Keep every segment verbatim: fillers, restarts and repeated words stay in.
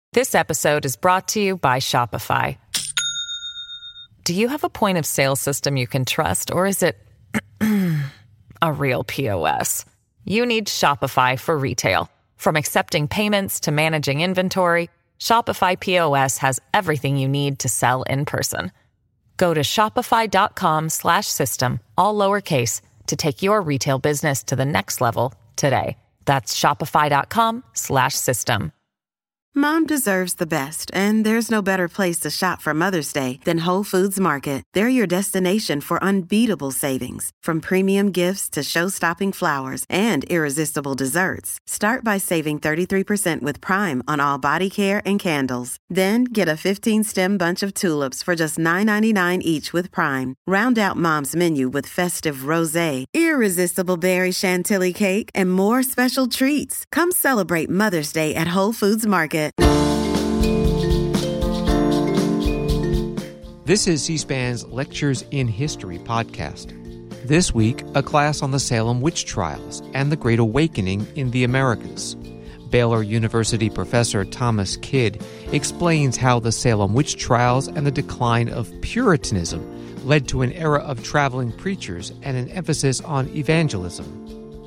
This episode is brought to you by Shopify. Do you have a point of sale system you can trust, or is it a real P O S? You need Shopify for retail. From accepting payments to managing inventory, Shopify P O S has everything you need to sell in person. Go to shopify.com slash system, all lowercase, to take your retail business to the next level today. That's shopify.com slash system. Mom deserves the best, and there's no better place to shop for Mother's Day than Whole Foods Market. They're your destination for unbeatable savings, from premium gifts to show-stopping flowers and irresistible desserts. Start by saving thirty-three percent with Prime on all body care and candles. Then get a fifteen-stem bunch of tulips for just nine ninety-nine each with Prime. Round out Mom's menu with festive rosé, irresistible berry chantilly cake, and more special treats. Come celebrate Mother's Day at Whole Foods Market. This is C-SPAN's Lectures in History podcast. This week, a class on the Salem witch trials and the Great Awakening in the Americas. Baylor University professor Thomas Kidd explains how the Salem witch trials and the decline of Puritanism led to an era of traveling preachers and an emphasis on evangelism.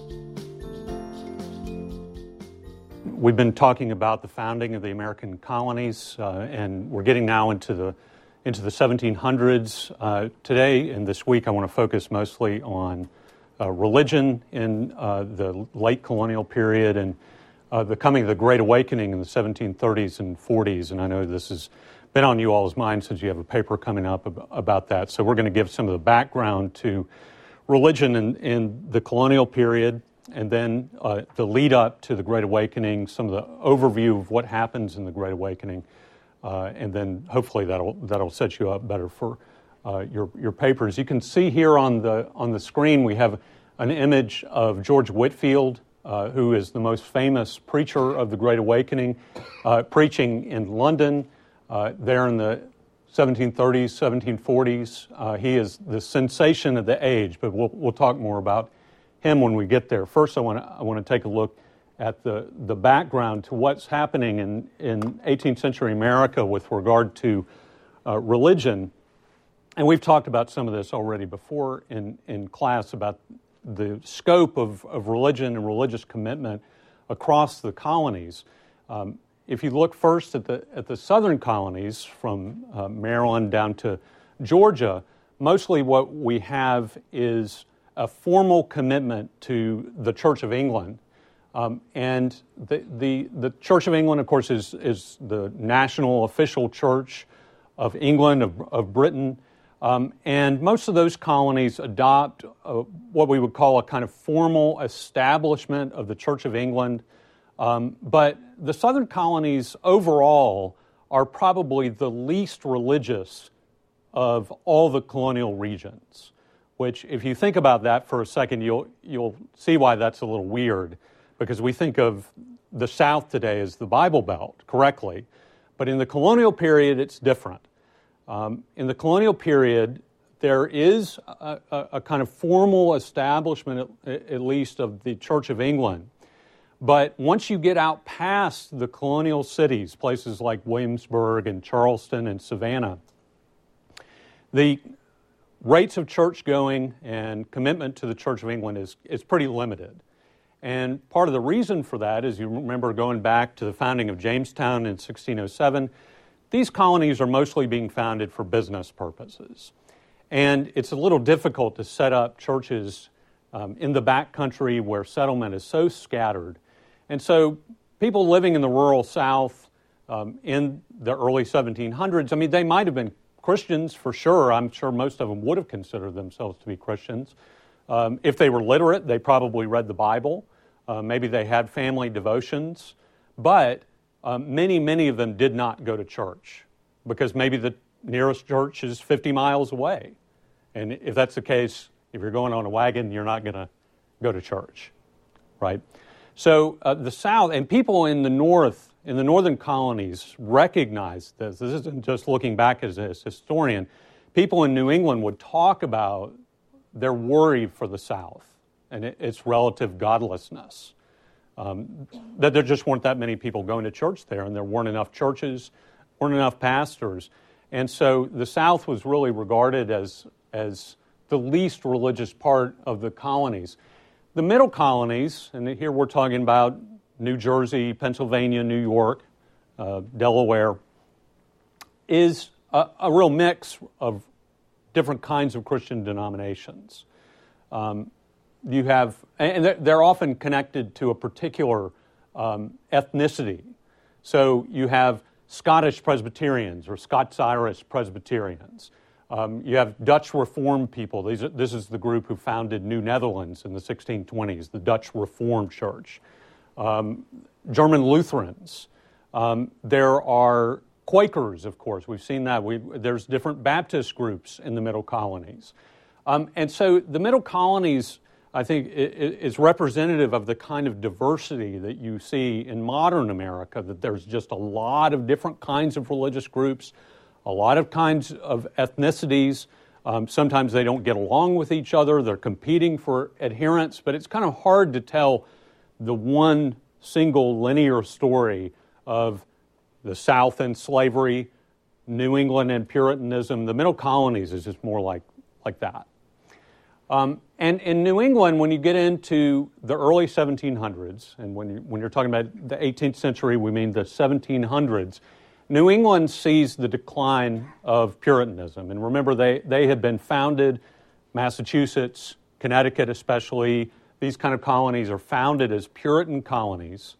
We've been talking about the founding of the American colonies, uh, and we're getting now into the into the seventeen hundreds. Uh, today and this week, I want to focus mostly on uh, religion in uh, the late colonial period and uh, the coming of the Great Awakening in the seventeen thirties and forties. And I know this has been on you all's mind since you have a paper coming up ab- about that. So we're going to give some of the background to religion in, in the colonial period, and then uh, the lead up to the Great Awakening, some of the overview of what happens in the Great Awakening, uh, and then hopefully that'll that'll set you up better for uh, your your papers. You can see here on the on the screen we have an image of George Whitefield, uh, who is the most famous preacher of the Great Awakening, uh, preaching in London uh, there in the seventeen thirties, seventeen forties. Uh, he is the sensation of the age, but we'll we'll talk more about him when we get there. First, I want to I want to take a look at the, the background to what's happening in, in eighteenth century America with regard to uh, religion. And we've talked about some of this already before in, in class about the scope of, of religion and religious commitment across the colonies. Um, if you look first at the at the southern colonies from uh, Maryland down to Georgia, mostly what we have is a formal commitment to the Church of England. Um, and the, the the Church of England, of course, is, is the national official church of England, of, of Britain. Um, and most of those colonies adopt uh, what we would call a kind of formal establishment of the Church of England. Um, but the southern colonies overall are probably the least religious of all the colonial regions, which, if you think about that for a second, you'll you'll see why that's a little weird, because we think of the South today as the Bible Belt, correctly, but in the colonial period, it's different. Um, in the colonial period, there is a, a, a kind of formal establishment, at, at least, of the Church of England. But once you get out past the colonial cities, places like Williamsburg and Charleston and Savannah, the rates of church going and commitment to the Church of England is, is pretty limited. And part of the reason for that is, you remember going back to the founding of Jamestown in sixteen oh seven, these colonies are mostly being founded for business purposes. And it's a little difficult to set up churches um, in the back country where settlement is so scattered. And so people living in the rural South um, in the early seventeen hundreds, I mean, they might have been Christians for sure. I'm sure most of them would have considered themselves to be Christians. Um, if they were literate, they probably read the Bible. Uh, maybe they had family devotions. But um, many, many of them did not go to church because maybe the nearest church is fifty miles away. And if that's the case, if you're going on a wagon, you're not going to go to church, right? So uh, the South, and people in the North, in the northern colonies, recognize this. This isn't just looking back as a historian. People in New England would talk about their worry for the South and its relative godlessness. um, that there just weren't that many people going to church there, and there weren't enough churches, weren't enough pastors. And so the South was really regarded as, as the least religious part of the colonies. The middle colonies, and here we're talking about New Jersey, Pennsylvania, New York, uh, Delaware, is a, a real mix of different kinds of Christian denominations. Um, you have, and they're, they're often connected to a particular um, ethnicity. So you have Scottish Presbyterians or Scots-Irish Presbyterians. Um, you have Dutch Reformed people. These are, this is the group who founded New Netherlands in the sixteen twenties, the Dutch Reformed Church. Um, German Lutherans. Um, there are Quakers, of course. We've seen that. We, there's different Baptist groups in the middle colonies. Um, and so the middle colonies, I think, is representative of the kind of diversity that you see in modern America, that there's just a lot of different kinds of religious groups, a lot of kinds of ethnicities. Um, sometimes they don't get along with each other. They're competing for adherence, but it's kind of hard to tell the one single linear story of the South and slavery, New England and Puritanism. The middle colonies is just more like, like that. Um, and in New England, when you get into the early seventeen hundreds, and when, you, when you're talking about the eighteenth century, we mean the seventeen hundreds, New England sees the decline of Puritanism. And remember, they, they had been founded, Massachusetts, Connecticut especially, these kind of colonies are founded as Puritan colonies.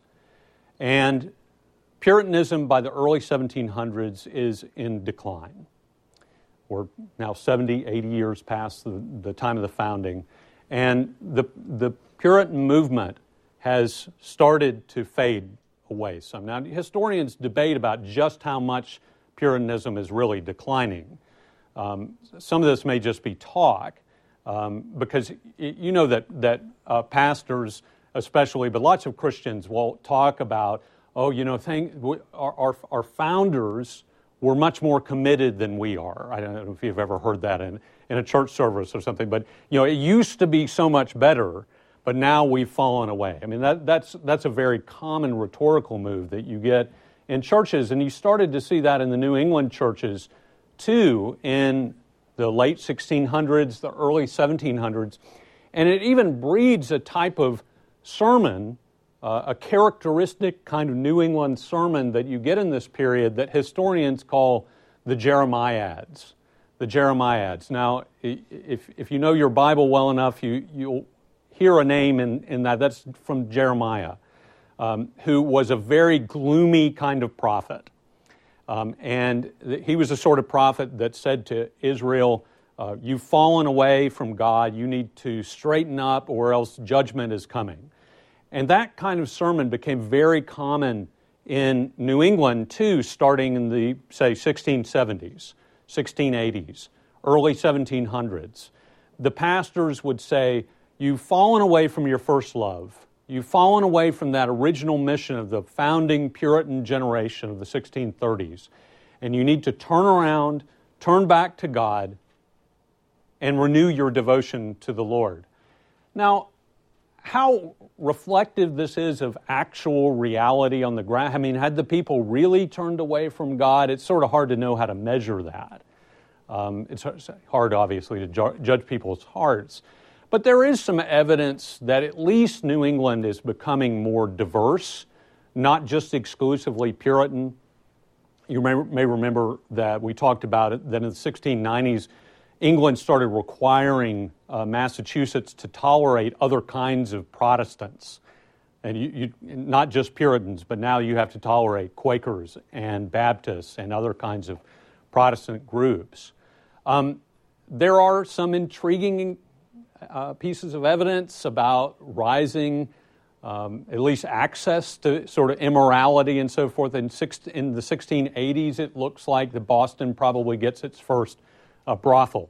And Puritanism by the early seventeen hundreds is in decline. We're now seventy, eighty years past the, the time of the founding. And the, the Puritan movement has started to fade away some. Now, historians debate about just how much Puritanism is really declining. Um, some of this may just be talk, um, because you know that, that uh, pastors especially, but lots of Christians will talk about, oh, you know, thing, our, our, our founders were much more committed than we are. I don't know if you've ever heard that in, in a church service or something, but, you know, it used to be so much better, but now we've fallen away. I mean, that, that's, that's a very common rhetorical move that you get in churches, and you started to see that in the New England churches, too, in the late sixteen hundreds, the early seventeen hundreds, and it even breeds a type of sermon, Uh, a characteristic kind of New England sermon that you get in this period that historians call the Jeremiads. The Jeremiads. Now, if if you know your Bible well enough, you, you'll hear a name in, in that. That's from Jeremiah, um, who was a very gloomy kind of prophet. Um, and th- he was the sort of prophet that said to Israel, uh, you've fallen away from God, you need to straighten up or else judgment is coming. And that kind of sermon became very common in New England, too, starting in the, say, sixteen seventies, sixteen eighties, early seventeen hundreds. The pastors would say, you've fallen away from your first love. You've fallen away from that original mission of the founding Puritan generation of the sixteen thirties. And you need to turn around, turn back to God, and renew your devotion to the Lord. Now, how reflective this is of actual reality on the ground. I mean, had the people really turned away from God? It's sort of hard to know how to measure that. Um, it's hard, obviously, to ju- judge people's hearts. But there is some evidence that at least New England is becoming more diverse, not just exclusively Puritan. You may, may remember that we talked about it, that in the sixteen nineties, England started requiring uh, Massachusetts to tolerate other kinds of Protestants. And you, you, not just Puritans, but now you have to tolerate Quakers and Baptists and other kinds of Protestant groups. Um, there are some intriguing uh, pieces of evidence about rising, um, at least access to sort of immorality and so forth. In, six, in the sixteen eighties, it looks like that Boston probably gets its first a brothel.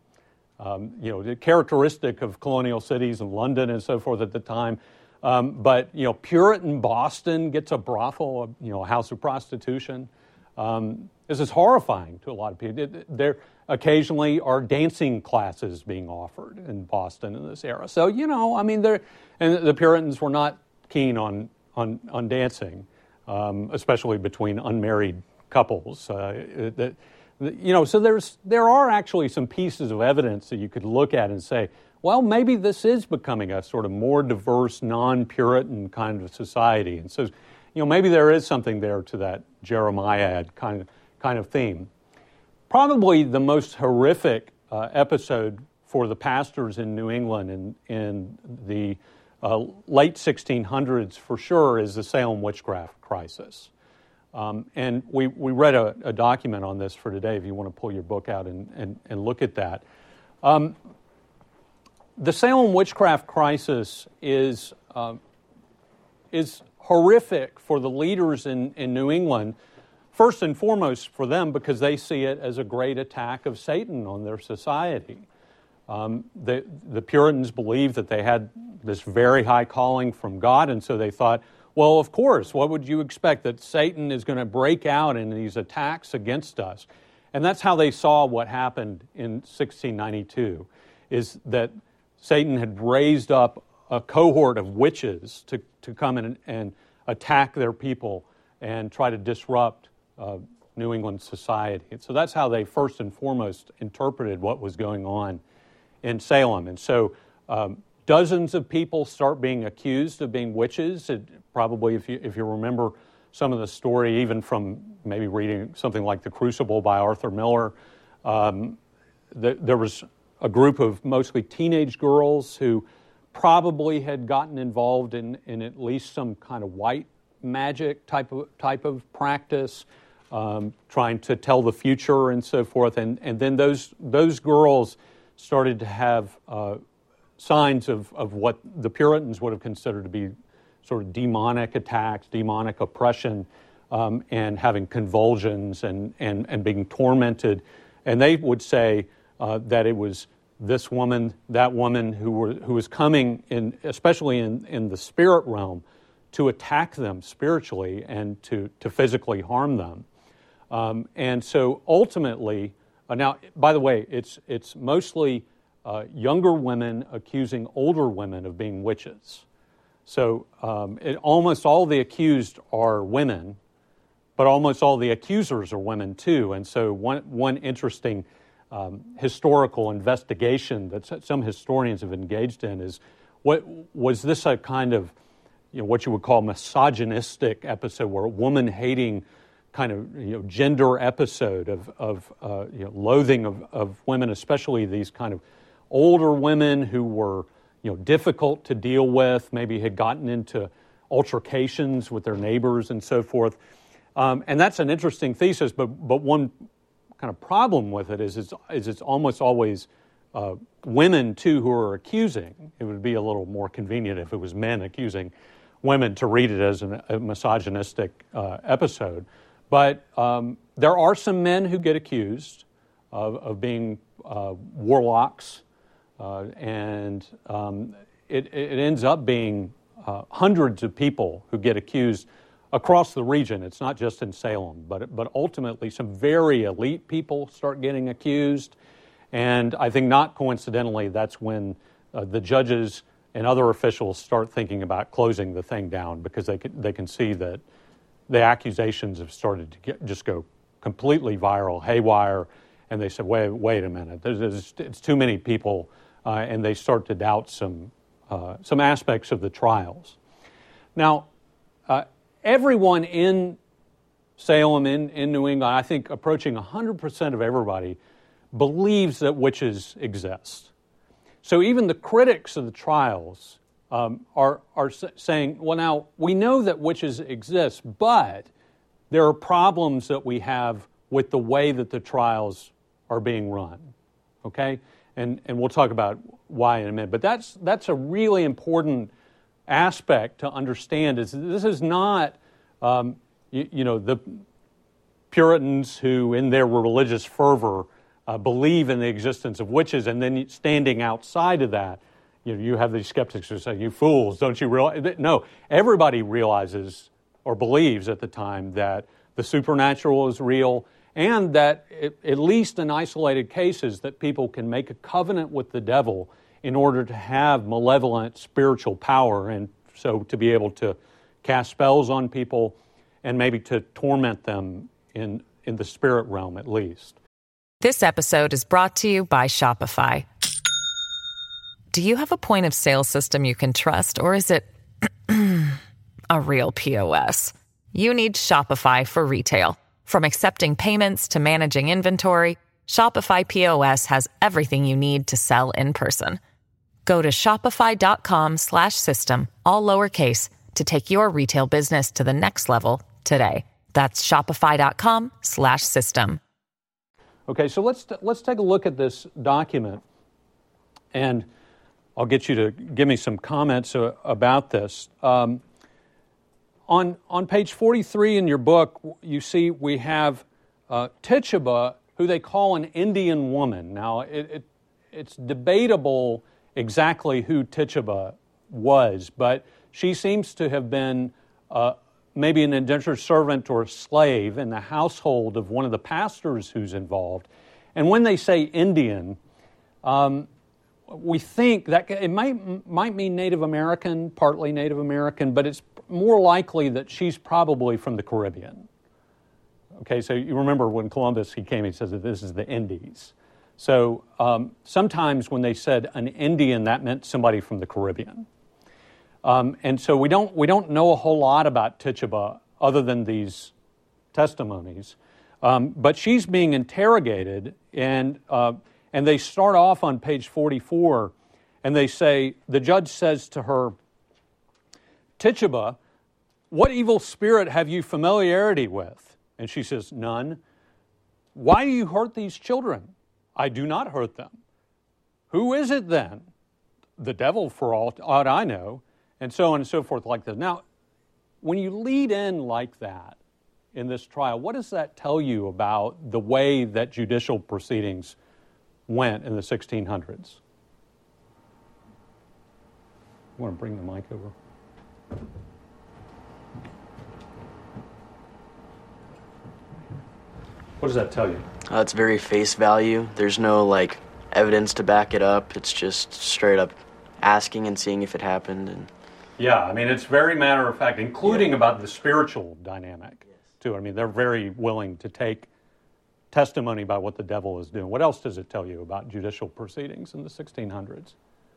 Um, you know, the characteristic of colonial cities and London and so forth at the time. Um, but, you know, Puritan Boston gets a brothel, you know, a house of prostitution. Um, this is horrifying to a lot of people. There occasionally are dancing classes being offered in Boston in this era. So, you know, I mean, there, and the Puritans were not keen on on, on dancing, um, especially between unmarried couples. Uh, that, you know, so there's there are actually some pieces of evidence that you could look at and say, well, maybe this is becoming a sort of more diverse, non-Puritan kind of society. And so, you know, maybe there is something there to that Jeremiad kind of kind of theme. Probably the most horrific uh, episode for the pastors in New England in, in the uh, late sixteen hundreds, for sure, is the Salem witchcraft crisis. Um, and we, we read a, a document on this for today, if you want to pull your book out and, and, and look at that. Um, the Salem witchcraft crisis is, uh, is horrific for the leaders in, in New England, first and foremost for them because they see it as a great attack of Satan on their society. Um, the, the Puritans believed that they had this very high calling from God, and so they thought, well, of course, what would you expect? That Satan is going to break out in these attacks against us. And that's how they saw what happened in sixteen ninety-two, is that Satan had raised up a cohort of witches to, to come in and attack their people and try to disrupt uh, New England society. And so that's how they first and foremost interpreted what was going on in Salem. And so um, dozens of people start being accused of being witches. It, probably, if you if you remember some of the story, even from maybe reading something like The Crucible by Arthur Miller, um, the, there was a group of mostly teenage girls who probably had gotten involved in, in at least some kind of white magic type of type of practice, um, trying to tell the future and so forth. And and then those those girls started to have uh, signs of, of what the Puritans would have considered to be sort of demonic attacks, demonic oppression, um, and having convulsions and, and, and being tormented. And they would say uh, that it was this woman, that woman who were who was coming in, especially in, in the spirit realm, to attack them spiritually and to, to physically harm them. Um, and so ultimately, uh, now, by the way, it's it's mostly uh, younger women accusing older women of being witches. So um, it, almost all the accused are women, but almost all the accusers are women too. And so one one interesting um, historical investigation that some historians have engaged in is, what was this a kind of, you know, what you would call misogynistic episode, where a woman-hating kind of, you know, gender episode of of uh, you know, loathing of, of women, especially these kind of older women who were, you know, difficult to deal with, maybe had gotten into altercations with their neighbors and so forth. Um, and that's an interesting thesis, but but one kind of problem with it is it's, is it's almost always uh, women, too, who are accusing. It would be a little more convenient if it was men accusing women to read it as an, a misogynistic uh, episode. But um, there are some men who get accused of, of being uh, warlocks, uh, and um, it, it ends up being uh, hundreds of people who get accused across the region. It's not just in Salem, but but ultimately some very elite people start getting accused, and I think not coincidentally, that's when uh, the judges and other officials start thinking about closing the thing down, because they can, they can see that the accusations have started to get, just go completely viral, haywire, and they said, wait, wait a minute, there's, there's, it's too many people, uh, and they start to doubt some uh, some aspects of the trials. Now, uh, everyone in Salem, in, in New England, I think approaching one hundred percent of everybody, believes that witches exist. So even the critics of the trials um, are, are saying, well, now, we know that witches exist, but there are problems that we have with the way that the trials are being run, okay? And and we'll talk about why in a minute. But that's that's a really important aspect to understand, is this is not, um, you, you know, the Puritans who, in their religious fervor, uh, believe in the existence of witches, and then standing outside of that, you know, you have these skeptics who say, you fools, don't you realize? No, everybody realizes or believes at the time that the supernatural is real, and that it, at least in isolated cases that people can make a covenant with the devil in order to have malevolent spiritual power and So to be able to cast spells on people and maybe to torment them in, in the spirit realm at least. This episode is brought to you by Shopify. Do you have a point of sale system you can trust, or is it a real P O S? You need Shopify for retail. From accepting payments to managing inventory, Shopify P O S has everything you need to sell in person. Go to shopify.com slash system, all lowercase, to take your retail business to the next level today. That's shopify.com slash system. Okay, so let's t- let's take a look at this document, and I'll get you to give me some comments uh, about this. Um, on on page forty-three in your book, you see we have uh, Tituba, who they call an Indian woman. Now, it, it it's debatable exactly who Tituba was, but she seems to have been uh, maybe an indentured servant or a slave in the household of one of the pastors who's involved. And when they say Indian, um, we think that it might might mean Native American, partly Native American, but it's more likely that she's probably from the Caribbean. Okay, so you remember when Columbus, he came, he says that this is the Indies. So um, sometimes when they said an Indian, that meant somebody from the Caribbean. Um, and so we don't we don't know a whole lot about Tituba other than these testimonies. Um, but she's being interrogated, and uh, and they start off on page forty-four, and they say, the judge says to her, Tituba, what evil spirit have you familiarity with? And she says, none. Why do you hurt these children? I do not hurt them. Who is it then? The devil, for all aught I know. And so on and so forth like this. Now, when you lead in like that in this trial, what does that tell you about the way that judicial proceedings went in the sixteen hundreds? You want to bring the mic over? What does that tell you? Uh, it's very face value. There's no, like, evidence to back it up. It's just straight up asking and seeing if it happened. And yeah, I mean, it's very matter of fact, including yeah. about the spiritual dynamic, yes. too. I mean, they're very willing to take testimony about what the devil is doing. What else does it tell you about judicial proceedings in the sixteen hundreds?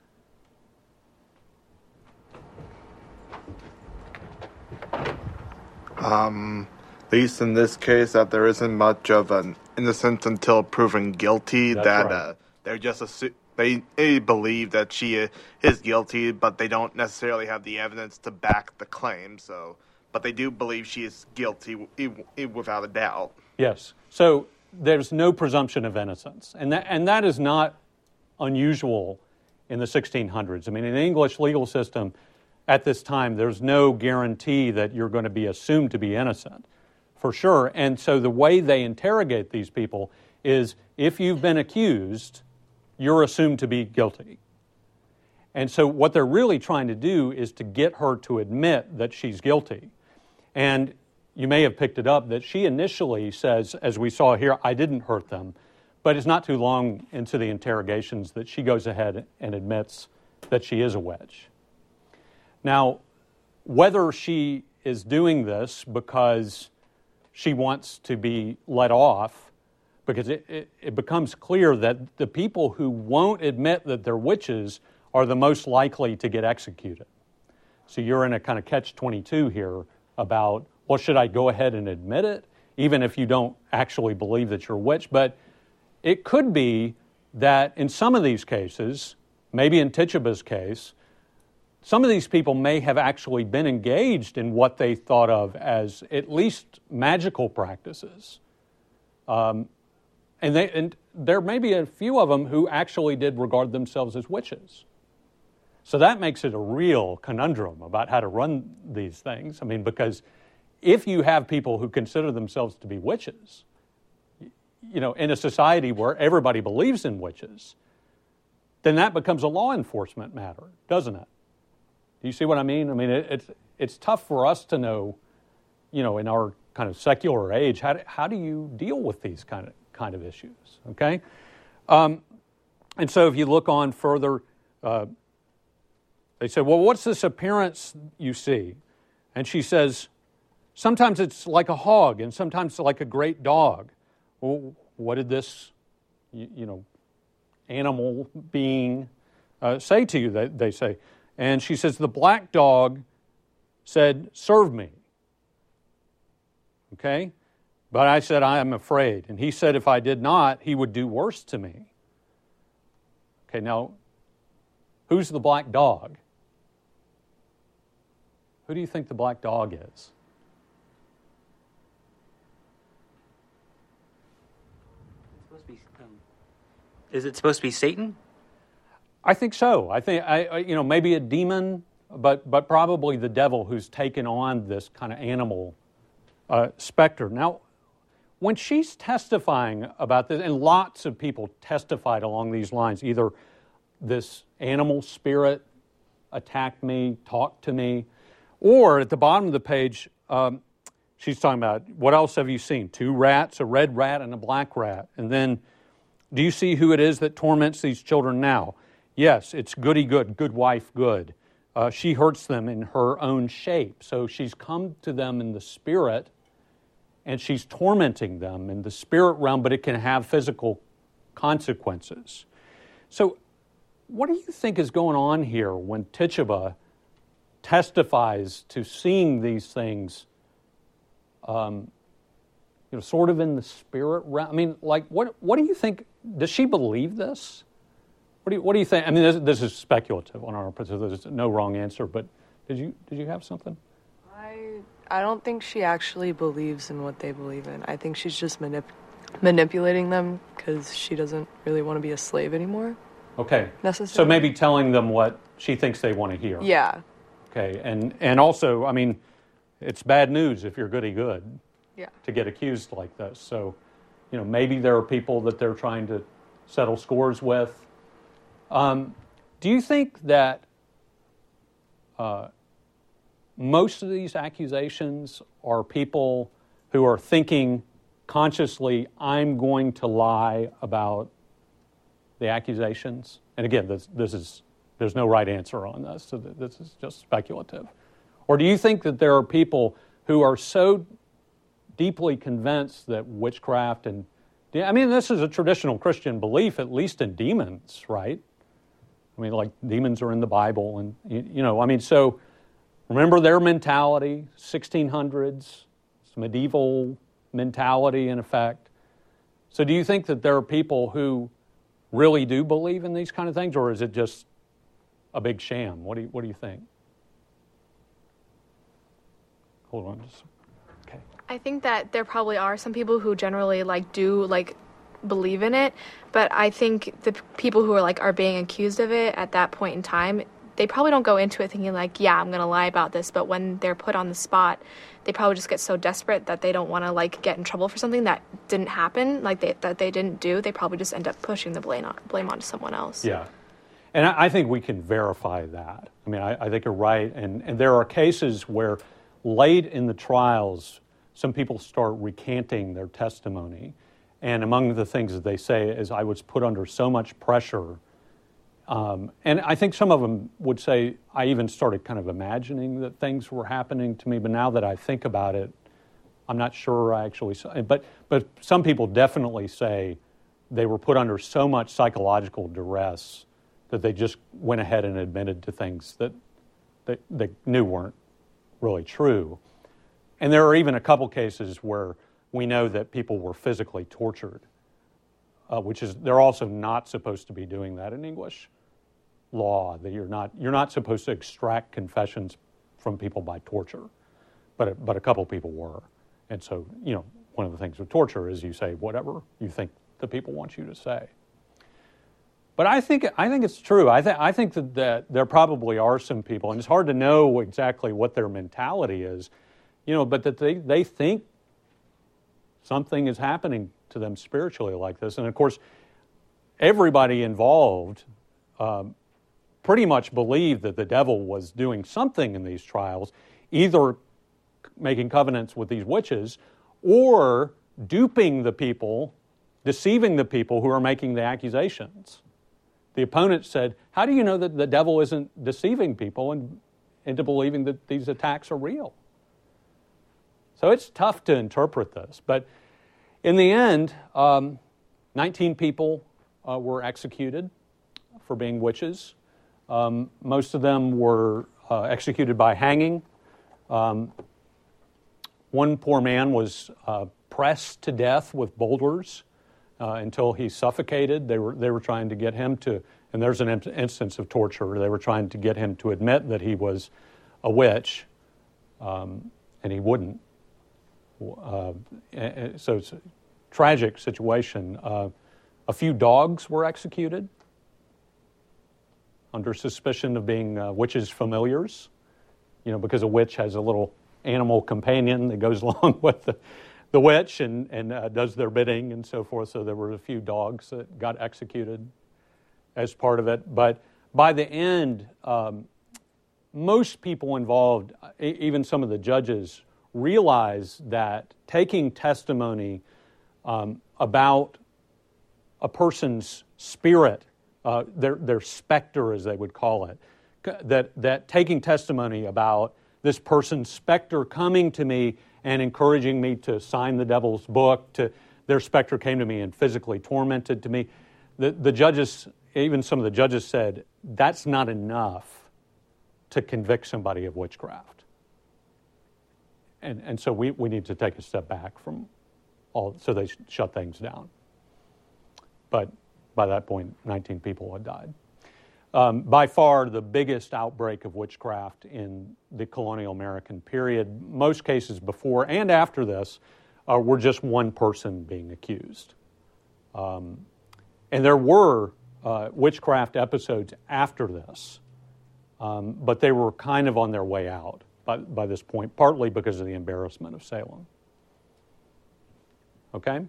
Um, at least in this case, that there isn't much of an innocence until proven guilty. That's that right. uh, they're just assu- they, they believe that she is guilty, but they don't necessarily have the evidence to back the claim. So, but they do believe she is guilty without a doubt. Yes. So there's no presumption of innocence, and that and that is not unusual in the sixteen hundreds. I mean, in the English legal system at this time, there's no guarantee that you're going to be assumed to be innocent, for sure. And so the way they interrogate these people is, if you've been accused, you're assumed to be guilty. And so what they're really trying to do is to get her to admit that she's guilty. And you may have picked it up that she initially says, as we saw here, I didn't hurt them. But it's not too long into the interrogations that she goes ahead and admits that she is a witch. Now, whether she is doing this because she wants to be let off, because it, it, it becomes clear that the people who won't admit that they're witches are the most likely to get executed. So you're in a kind of catch twenty-two here about, well, should I go ahead and admit it, even if you don't actually believe that you're a witch? But it could be that in some of these cases, maybe in Tituba's case, some of these people may have actually been engaged in what they thought of as at least magical practices. Um, and, they, and there may be a few of them who actually did regard themselves as witches. So that makes it a real conundrum about how to run these things. I mean, because if you have people who consider themselves to be witches, you know, in a society where everybody believes in witches, then that becomes a law enforcement matter, doesn't it? Do you see what I mean? I mean, it, it's it's tough for us to know, you know, in our kind of secular age, how do, how do you deal with these kind of kind of issues? Okay, um, and so if you look on further, uh, they said, well, what's this appearance you see? And she says, sometimes it's like a hog and sometimes it's like a great dog. Well, what did this, you, you know, animal being uh, say to you, they, they say. And she says, the black dog said, serve me. Okay? But I said, I am afraid. And he said, if I did not, he would do worse to me. Okay, now, who's the black dog? Who do you think the black dog is? It's supposed to be, um, is it supposed to be Satan? I think so. I think, I, I, you know, maybe a demon, but but probably the devil who's taken on this kind of animal uh, specter. Now, when she's testifying about this, and lots of people testified along these lines, either this animal spirit attacked me, talked to me, or at the bottom of the page, um, she's talking about, what else have you seen? Two rats, a red rat and a black rat. And then, do you see who it is that torments these children now? Yes, it's goody good, good wife good. Uh, she hurts them in her own shape. So she's come to them in the spirit, and she's tormenting them in the spirit realm, but it can have physical consequences. So what do you think is going on here when Tituba testifies to seeing these things, um, you know, sort of in the spirit realm? I mean, like, what what do you think? Does she believe this? What do you, what do you think? I mean, this, this is speculative on our part, so there's no wrong answer. But did you did you have something? I I don't think she actually believes in what they believe in. I think she's just manip- manipulating them because she doesn't really want to be a slave anymore. Okay. Necessarily. So maybe telling them what she thinks they want to hear. Yeah. Okay, and and also, I mean, it's bad news if you're goody good. Yeah. To get accused like this. So, you know, maybe there are people that they're trying to settle scores with. Um, do you think that uh, most of these accusations are people who are thinking consciously, I'm going to lie about the accusations? And again, this, this is there's no right answer on this, so this is just speculative. Or do you think that there are people who are so deeply convinced that witchcraft and, I mean, this is a traditional Christian belief, at least in demons, right? I mean, like, demons are in the Bible, and, you, you know, I mean, so remember their mentality, sixteen hundreds, it's medieval mentality, in effect. So do you think that there are people who really do believe in these kind of things, or is it just a big sham? What do you, what do you think? Hold on, just, okay. I think that there probably are some people who generally, like, do, like, believe in it, but I think the people who are, like, are being accused of it at that point in time, they probably don't go into it thinking, like, yeah, I'm going to lie about this, but when they're put on the spot, they probably just get so desperate that they don't want to, like, get in trouble for something that didn't happen, like, they, that they didn't do. They probably just end up pushing the blame on, blame onto someone else. Yeah. And I, I think we can verify that. I mean, I, I think you're right, and, and there are cases where late in the trials, some people start recanting their testimony. And among the things that they say is, I was put under so much pressure. Um, and I think some of them would say, I even started kind of imagining that things were happening to me. But now that I think about it, I'm not sure I actually saw. But, but some people definitely say they were put under so much psychological duress that they just went ahead and admitted to things that they, they knew weren't really true. And there are even a couple cases where we know that people were physically tortured, uh, which is, they're also not supposed to be doing that in English law, that you're not you're not supposed to extract confessions from people by torture, but but a couple people were. And so, you know, one of the things with torture is you say whatever you think the people want you to say. But I think I think it's true. I think I think that, that there probably are some people, and it's hard to know exactly what their mentality is, you know, but that they, they think something is happening to them spiritually like this. And of course, everybody involved um, pretty much believed that the devil was doing something in these trials, either making covenants with these witches or duping the people, deceiving the people who are making the accusations. the opponent said, how do you know that the devil isn't deceiving people and, into believing that these attacks are real? So it's tough to interpret this. But in the end, um, nineteen people uh, were executed for being witches. Um, most of them were uh, executed by hanging. Um, one poor man was uh, pressed to death with boulders uh, until he suffocated. They were they were trying to get him to, and there's an instance of torture. They were trying to get him to admit that he was a witch, um, and he wouldn't. Uh, so it's a tragic situation. Uh, a few dogs were executed under suspicion of being uh, witches' familiars, you know, because a witch has a little animal companion that goes along with the, the witch and, and uh, does their bidding and so forth. So there were a few dogs that got executed as part of it. But by the end, um, most people involved, even some of the judges, realize that taking testimony um, about a person's spirit, uh, their their specter, as they would call it, that that taking testimony about this person's specter coming to me and encouraging me to sign the devil's book, to their specter came to me and physically tormented to me. The the judges, even some of the judges said, that's not enough to convict somebody of witchcraft. And and so we, we need to take a step back from all, so they shut things down. But by that point, nineteen people had died. Um, by far the biggest outbreak of witchcraft in the colonial American period. Most cases before and after this uh, were just one person being accused. Um, and there were uh, witchcraft episodes after this, um, but they were kind of on their way out by, by this point, partly because of the embarrassment of Salem. Okay?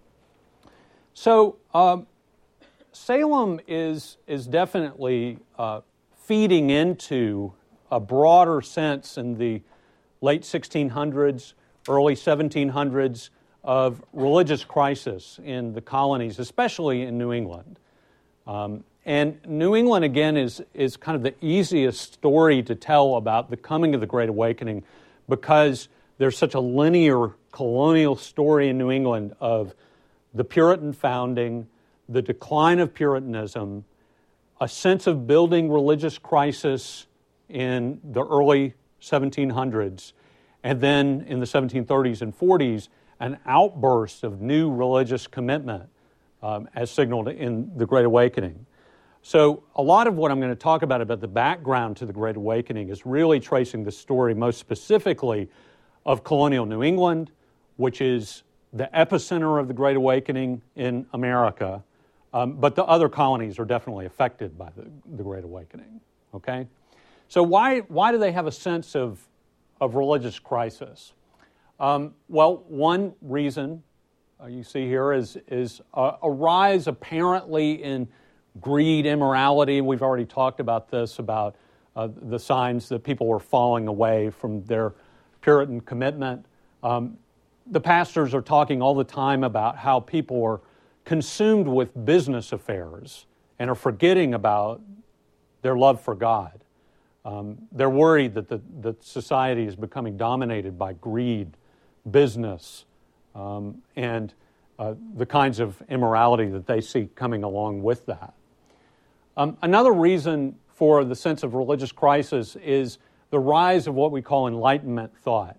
So, um, Salem is is definitely uh, feeding into a broader sense in the late sixteen hundreds, early seventeen hundreds of religious crisis in the colonies, especially in New England. Um, and New England, again, is, is kind of the easiest story to tell about the coming of the Great Awakening because there's such a linear colonial story in New England of the Puritan founding, the decline of Puritanism, a sense of building religious crisis in the early seventeen hundreds, and then in the seventeen thirties and forties, an outburst of new religious commitment um, as signaled in the Great Awakening. So a lot of what I'm going to talk about about the background to the Great Awakening is really tracing the story most specifically of colonial New England, which is the epicenter of the Great Awakening in America. Um, but the other colonies are definitely affected by the, the Great Awakening, okay? So why why do they have a sense of, of religious crisis? Um, well, one reason uh, you see here is, is a, a rise apparently in greed, immorality. We've already talked about this, about uh, the signs that people were falling away from their Puritan commitment. Um, the pastors are talking all the time about how people are consumed with business affairs and are forgetting about their love for God. Um, they're worried that the that society is becoming dominated by greed, business, um, and uh, the kinds of immorality that they see coming along with that. Um, another reason for the sense of religious crisis is the rise of what we call Enlightenment thought,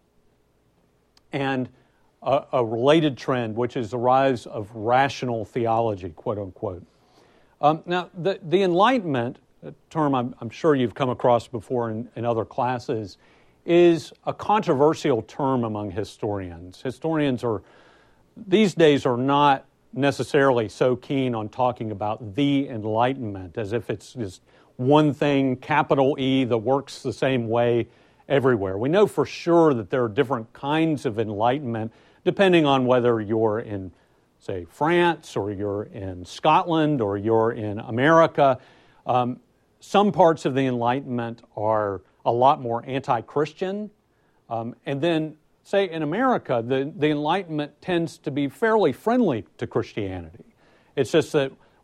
and A, a related trend, which is the rise of rational theology, quote unquote. Um, now, the, the Enlightenment, a term I'm, I'm sure you've come across before in, in other classes, is a controversial term among historians. Historians are, these days, are not necessarily so keen on talking about the Enlightenment as if it's just one thing, capital E, that works the same way everywhere. We know for sure that there are different kinds of enlightenment depending on whether you're in, say, France or you're in Scotland or you're in America. Um, some parts of the Enlightenment are a lot more anti-Christian. Um, and then, say, in America, the, the Enlightenment tends to be fairly friendly to Christianity. It's just that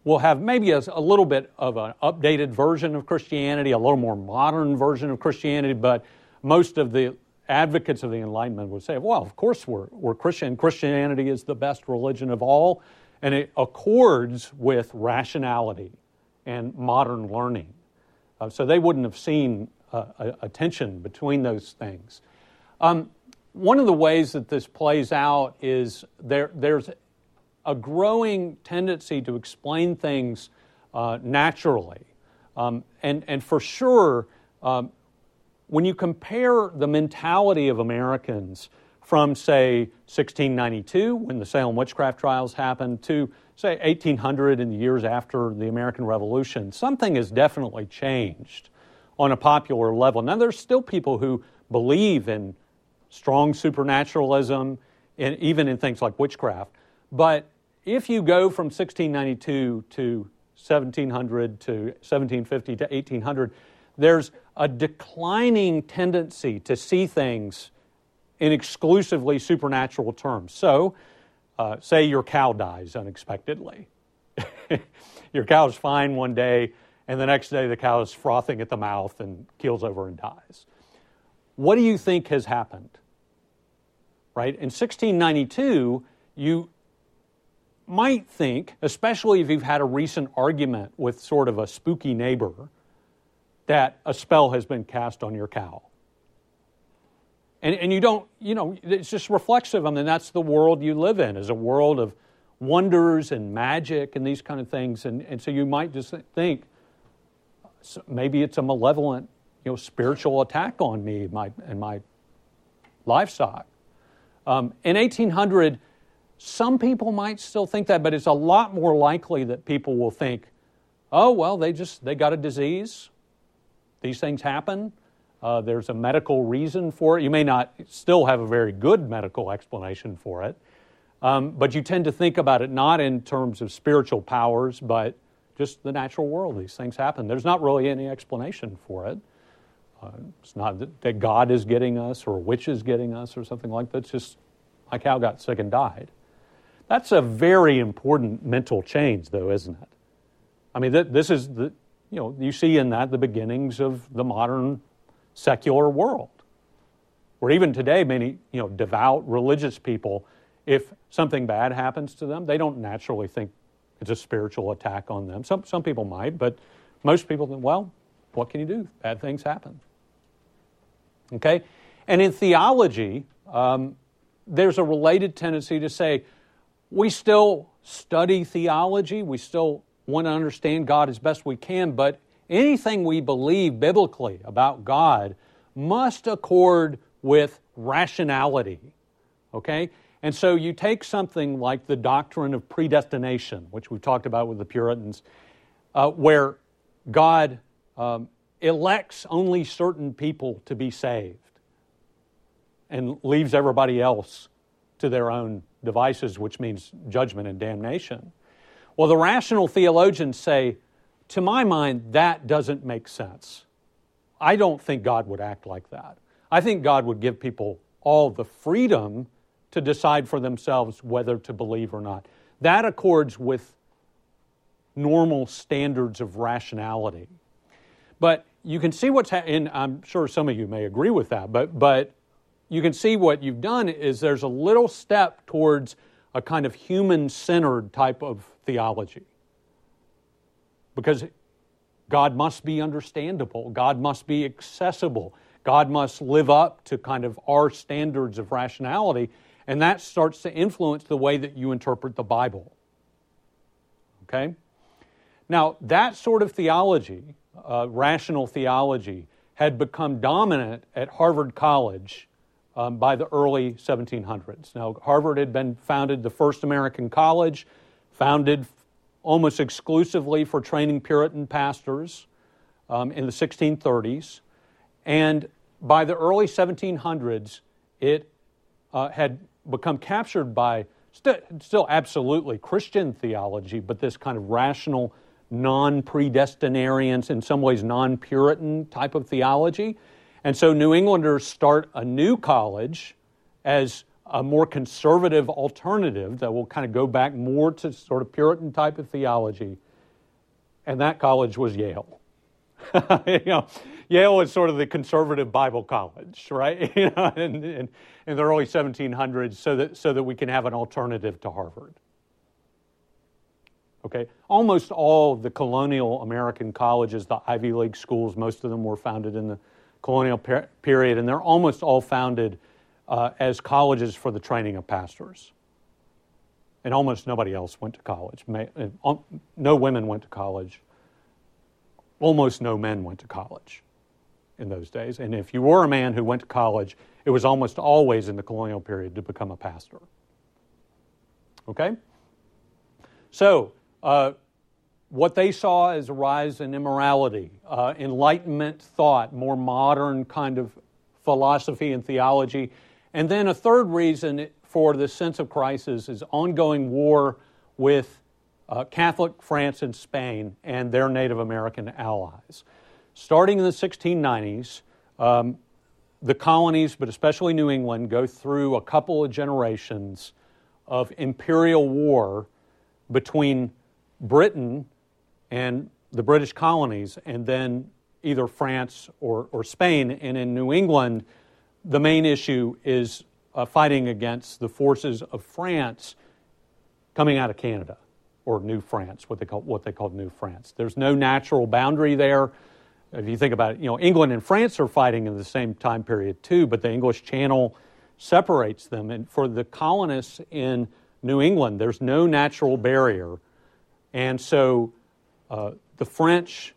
will have maybe a, a little bit of an updated version of Christianity, a little more modern version of Christianity, but most of the advocates of the Enlightenment would say, well, of course we're, we're Christian. Christianity is the best religion of all, and it accords with rationality and modern learning. Uh, so they wouldn't have seen uh, a, a tension between those things. Um, one of the ways that this plays out is there, there's a growing tendency to explain things uh, naturally. Um, and, and for sure, um, when you compare the mentality of Americans from, say, sixteen ninety-two, when the Salem witchcraft trials happened, to, say, eighteen hundred in the years after the American Revolution, something has definitely changed on a popular level. Now, there's still people who believe in strong supernaturalism, and even in things like witchcraft. But if you go from sixteen ninety-two to seventeen hundred to seventeen fifty to eighteen hundred, there's a declining tendency to see things in exclusively supernatural terms. So, uh, say your cow dies unexpectedly. Your cow's fine one day, and the next day the cow is frothing at the mouth and keels over and dies. What do you think has happened? Right? In sixteen ninety-two, you might think, especially if you've had a recent argument with sort of a spooky neighbor, that a spell has been cast on your cow. And, and you don't, you know, it's just reflexive. I mean, that's the world you live in, is a world of wonders and magic and these kind of things. And, and so you might just think, maybe it's a malevolent, you know, spiritual attack on me my, and my livestock. Um, in eighteen hundred, some people might still think that, but it's a lot more likely that people will think, oh, well, they just, they got a disease. These things happen. Uh, there's a medical reason for it. You may not still have a very good medical explanation for it, um, but you tend to think about it not in terms of spiritual powers, but just the natural world. These things happen. There's not really any explanation for it. Uh, it's not that, that God is getting us or a witch is getting us or something like that. It's just my cow got sick and died. That's a very important mental change, though, isn't it? I mean, th- this is the, you know, you see in that the beginnings of the modern secular world, where even today many, you know, devout religious people, if something bad happens to them, they don't naturally think it's a spiritual attack on them. Some some people might, but most people think, well, what can you do? Bad things happen. Okay? And in theology, um, there's a related tendency to say, we still study theology, we still want to understand God as best we can, but anything we believe biblically about God must accord with rationality, okay? And so you take something like the doctrine of predestination, which we've talked about with the Puritans, uh, where God um, elects only certain people to be saved and leaves everybody else to their own devices, which means judgment and damnation. Well, the rational theologians say, to my mind, that doesn't make sense. I don't think God would act like that. I think God would give people all the freedom to decide for themselves whether to believe or not. That accords with normal standards of rationality. But you can see what's happening, I'm sure some of you may agree with that, but, but you can see what you've done is there's a little step towards a kind of human-centered type of theology. Because God must be understandable. God must be accessible. God must live up to kind of our standards of rationality, and that starts to influence the way that you interpret the Bible. Okay? Now, that sort of theology, uh, rational theology, had become dominant at Harvard College um, by the early seventeen hundreds. Now, Harvard had been founded, the first American college, founded almost exclusively for training Puritan pastors um, in the sixteen thirties. And by the early seventeen hundreds, it uh, had become captured by st- still absolutely Christian theology, but this kind of rational, non-predestinarian, in some ways non-Puritan type of theology. And so New Englanders start a new college as a more conservative alternative that will kind of go back more to sort of Puritan type of theology. and that college was Yale. you know, Yale is sort of the conservative Bible college, right? you know, in, in, in the early seventeen hundreds, so that so that we can have an alternative to Harvard. Okay, almost all of the colonial American colleges, the Ivy League schools, most of them were founded in the colonial per- period, and they're almost all founded uh, as colleges for the training of pastors. And almost nobody else went to college. No women went to college. Almost no men went to college in those days. And if you were a man who went to college, it was almost always in the colonial period to become a pastor. Okay? So, uh, what they saw as a rise in immorality, uh, Enlightenment thought, more modern kind of philosophy and theology. And then a third reason for the sense of crisis is ongoing war with uh, Catholic France and Spain and their Native American allies. Starting in the sixteen nineties, um, the colonies, but especially New England, go through a couple of generations of imperial war between Britain and the British colonies, and then either France or, or Spain. And in New England, the main issue is uh, fighting against the forces of France coming out of Canada, or New France, what they call what they called New France. There's no natural boundary there. If you think about it, you know, England and France are fighting in the same time period too, but the English Channel separates them. And for the colonists in New England, there's no natural barrier. And so uh, the French,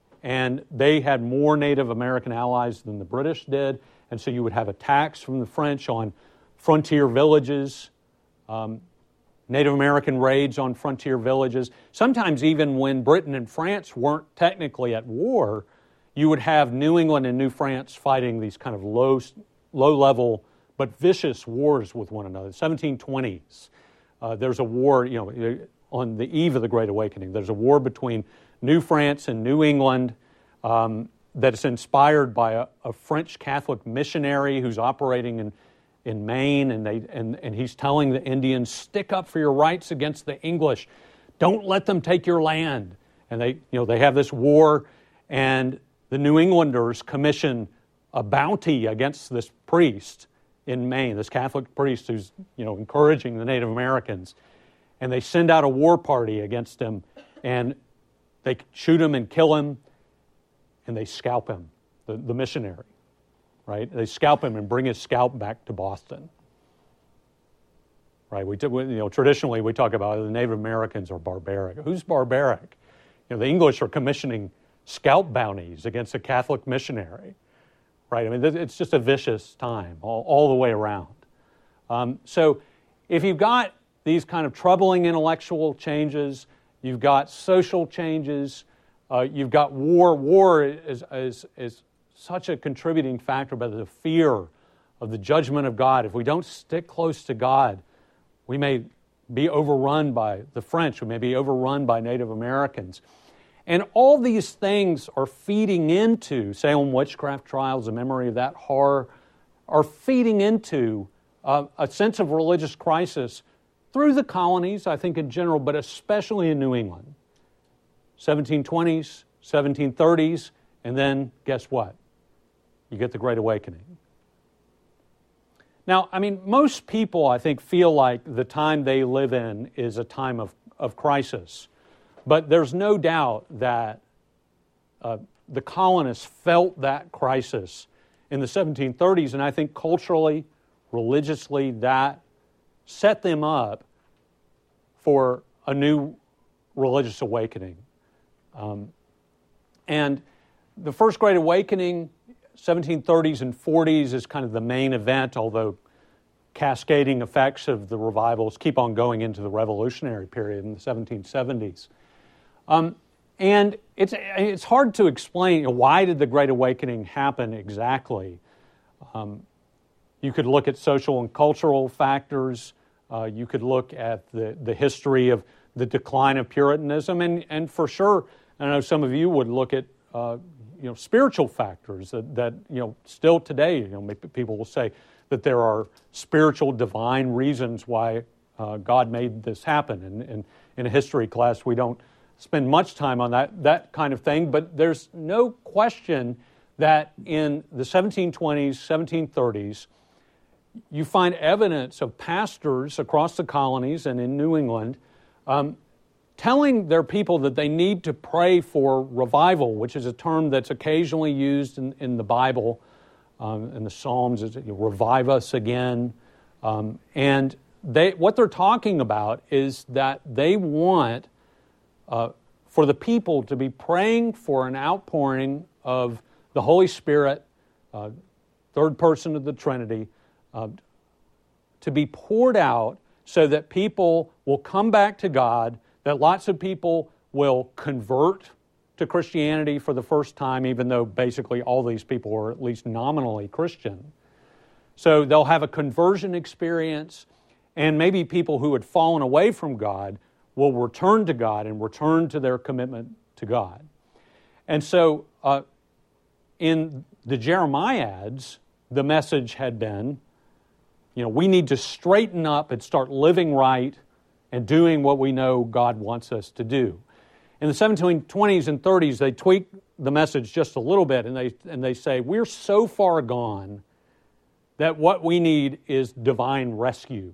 and they had more Native American allies than the British did, and so you would have attacks from the French on frontier villages, um, Native American raids on frontier villages. Sometimes even when Britain and France weren't technically at war, you would have New England and New France fighting these kind of low, low-level but vicious wars with one another. seventeen twenties, uh, there's a war, you know, on the eve of the Great Awakening. There's a war between New France and New England um, that is inspired by a, a French Catholic missionary who's operating in, in Maine, and, they, and, and he's telling the Indians, stick up for your rights against the English. Don't let them take your land. And they, you know, they have this war, and the New Englanders commission a bounty against this priest in Maine, this Catholic priest who's, you know, encouraging the Native Americans. And they send out a war party against him, and they shoot him and kill him, and they scalp him, the, the missionary, right? They scalp him and bring his scalp back to Boston, right? We, you know, traditionally we talk about the Native Americans are barbaric. Who's barbaric? You know, the English are commissioning scalp bounties against a Catholic missionary, right? I mean, it's just a vicious time all, all the way around. Um, so if you've got these kind of troubling intellectual changes, you've got social changes, uh, you've got war. War is, is, is such a contributing factor by the fear of the judgment of God. If we don't stick close to God, we may be overrun by the French, we may be overrun by Native Americans. And all these things are feeding into Salem witchcraft trials, the memory of that horror, are feeding into uh, a sense of religious crisis through the colonies, I think in general, but especially in New England. seventeen twenties, seventeen thirties, and then guess what? You get the Great Awakening. Now, I mean, most people, I think, feel like the time they live in is a time of, of crisis. But there's no doubt that uh, the colonists felt that crisis in the seventeen thirties, and I think culturally, religiously, that set them up for a new religious awakening. Um, and the First Great Awakening, seventeen thirties and forties, is kind of the main event, although cascading effects of the revivals keep on going into the Revolutionary period in the seventeen seventies. Um, and it's it's hard to explain, you know, why did the Great Awakening happen exactly. Um, you could look at social and cultural factors. Uh, you could look at the, the history of the decline of Puritanism, and, and for sure, I know some of you would look at uh, you know spiritual factors that, that you know still today, you know people will say that there are spiritual, divine reasons why uh, God made this happen. And, and in a history class, we don't spend much time on that, that kind of thing, but there's no question that in the seventeen twenties, seventeen thirties, you find evidence of pastors across the colonies and in New England um, telling their people that they need to pray for revival, which is a term that's occasionally used in, in the Bible, um, in the Psalms, is revive us again. Um, and they, what they're talking about is that they want uh, for the people to be praying for an outpouring of the Holy Spirit, uh, third person of the Trinity, uh, to be poured out so that people will come back to God, that lots of people will convert to Christianity for the first time, even though basically all these people are at least nominally Christian. So they'll have a conversion experience, and maybe people who had fallen away from God will return to God and return to their commitment to God. And so uh, in the Jeremiads, the message had been, you know, we need to straighten up and start living right and doing what we know God wants us to do. In the seventeen twenties and thirties, they tweak the message just a little bit, and they and they say, we're so far gone that what we need is divine rescue.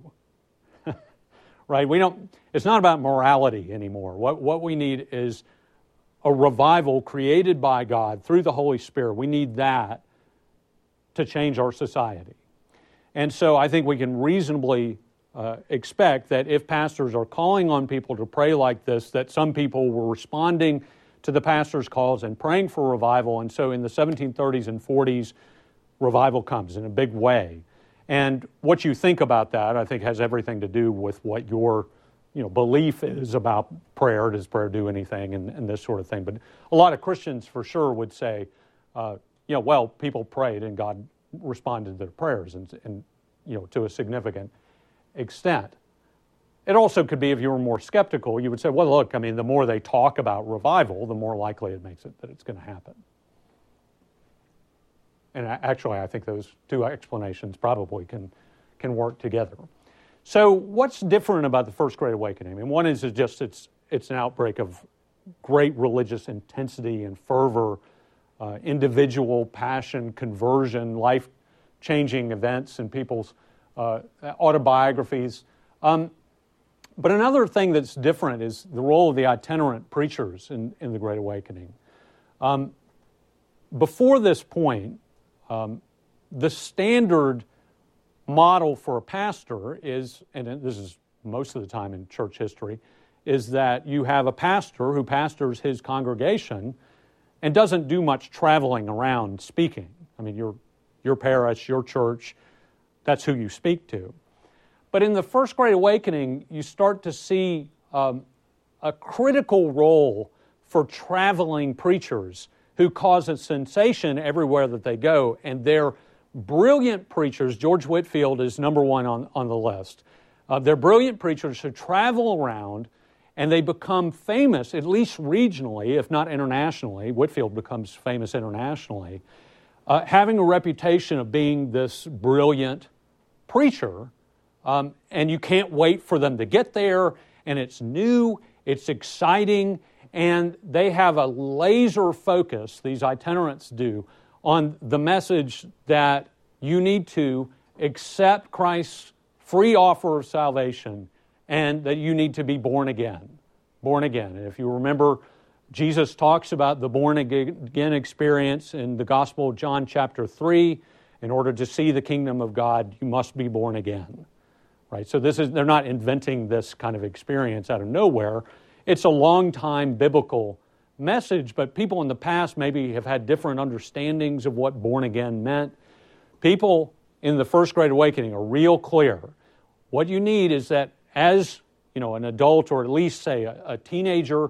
Right? We don't. It's not about morality anymore. What what we need is a revival created by God through the Holy Spirit. We need that to change our society. And so I think we can reasonably uh, expect that if pastors are calling on people to pray like this, that some people were responding to the pastor's calls and praying for revival. And so in the seventeen thirties and forties, revival comes in a big way. And what you think about that, I think, has everything to do with what your you know, belief is about prayer. Does prayer do anything, and, and this sort of thing. But a lot of Christians for sure would say, uh, you know, well, people prayed and God responded to their prayers, and, and you know, to a significant extent. It also could be, if you were more skeptical, you would say, well, look, I mean, the more they talk about revival, the more likely it makes it that it's going to happen. And actually, I think those two explanations probably can can work together. So what's different about the First Great Awakening? I mean, one is just it's it's an outbreak of great religious intensity and fervor, uh, individual passion, conversion, life-changing events in people's uh, autobiographies. Um, but another thing that's different is the role of the itinerant preachers in, in the Great Awakening. Um, before this point, um, the standard model for a pastor is, and this is most of the time in church history, is that you have a pastor who pastors his congregation and doesn't do much traveling around speaking. I mean, your your parish, your church, that's who you speak to. But in the First Great Awakening, you start to see um, a critical role for traveling preachers who cause a sensation everywhere that they go, and they're brilliant preachers. George Whitefield is number one on, on the list. Uh, they're brilliant preachers who travel around, and they become famous, at least regionally, if not internationally. Whitefield becomes famous internationally, uh, having a reputation of being this brilliant preacher, um, and you can't wait for them to get there, and it's new, it's exciting, and they have a laser focus, these itinerants do, on the message that you need to accept Christ's free offer of salvation and that you need to be born again. Born again. And if you remember, Jesus talks about the born again experience in the Gospel of John chapter three. In order to see the kingdom of God, you must be born again. Right? So this is they're not inventing this kind of experience out of nowhere. It's a long-time biblical message, but people in the past maybe have had different understandings of what born again meant. People in the First Great Awakening are real clear. What you need is that as you know, an adult, or at least say a, a teenager,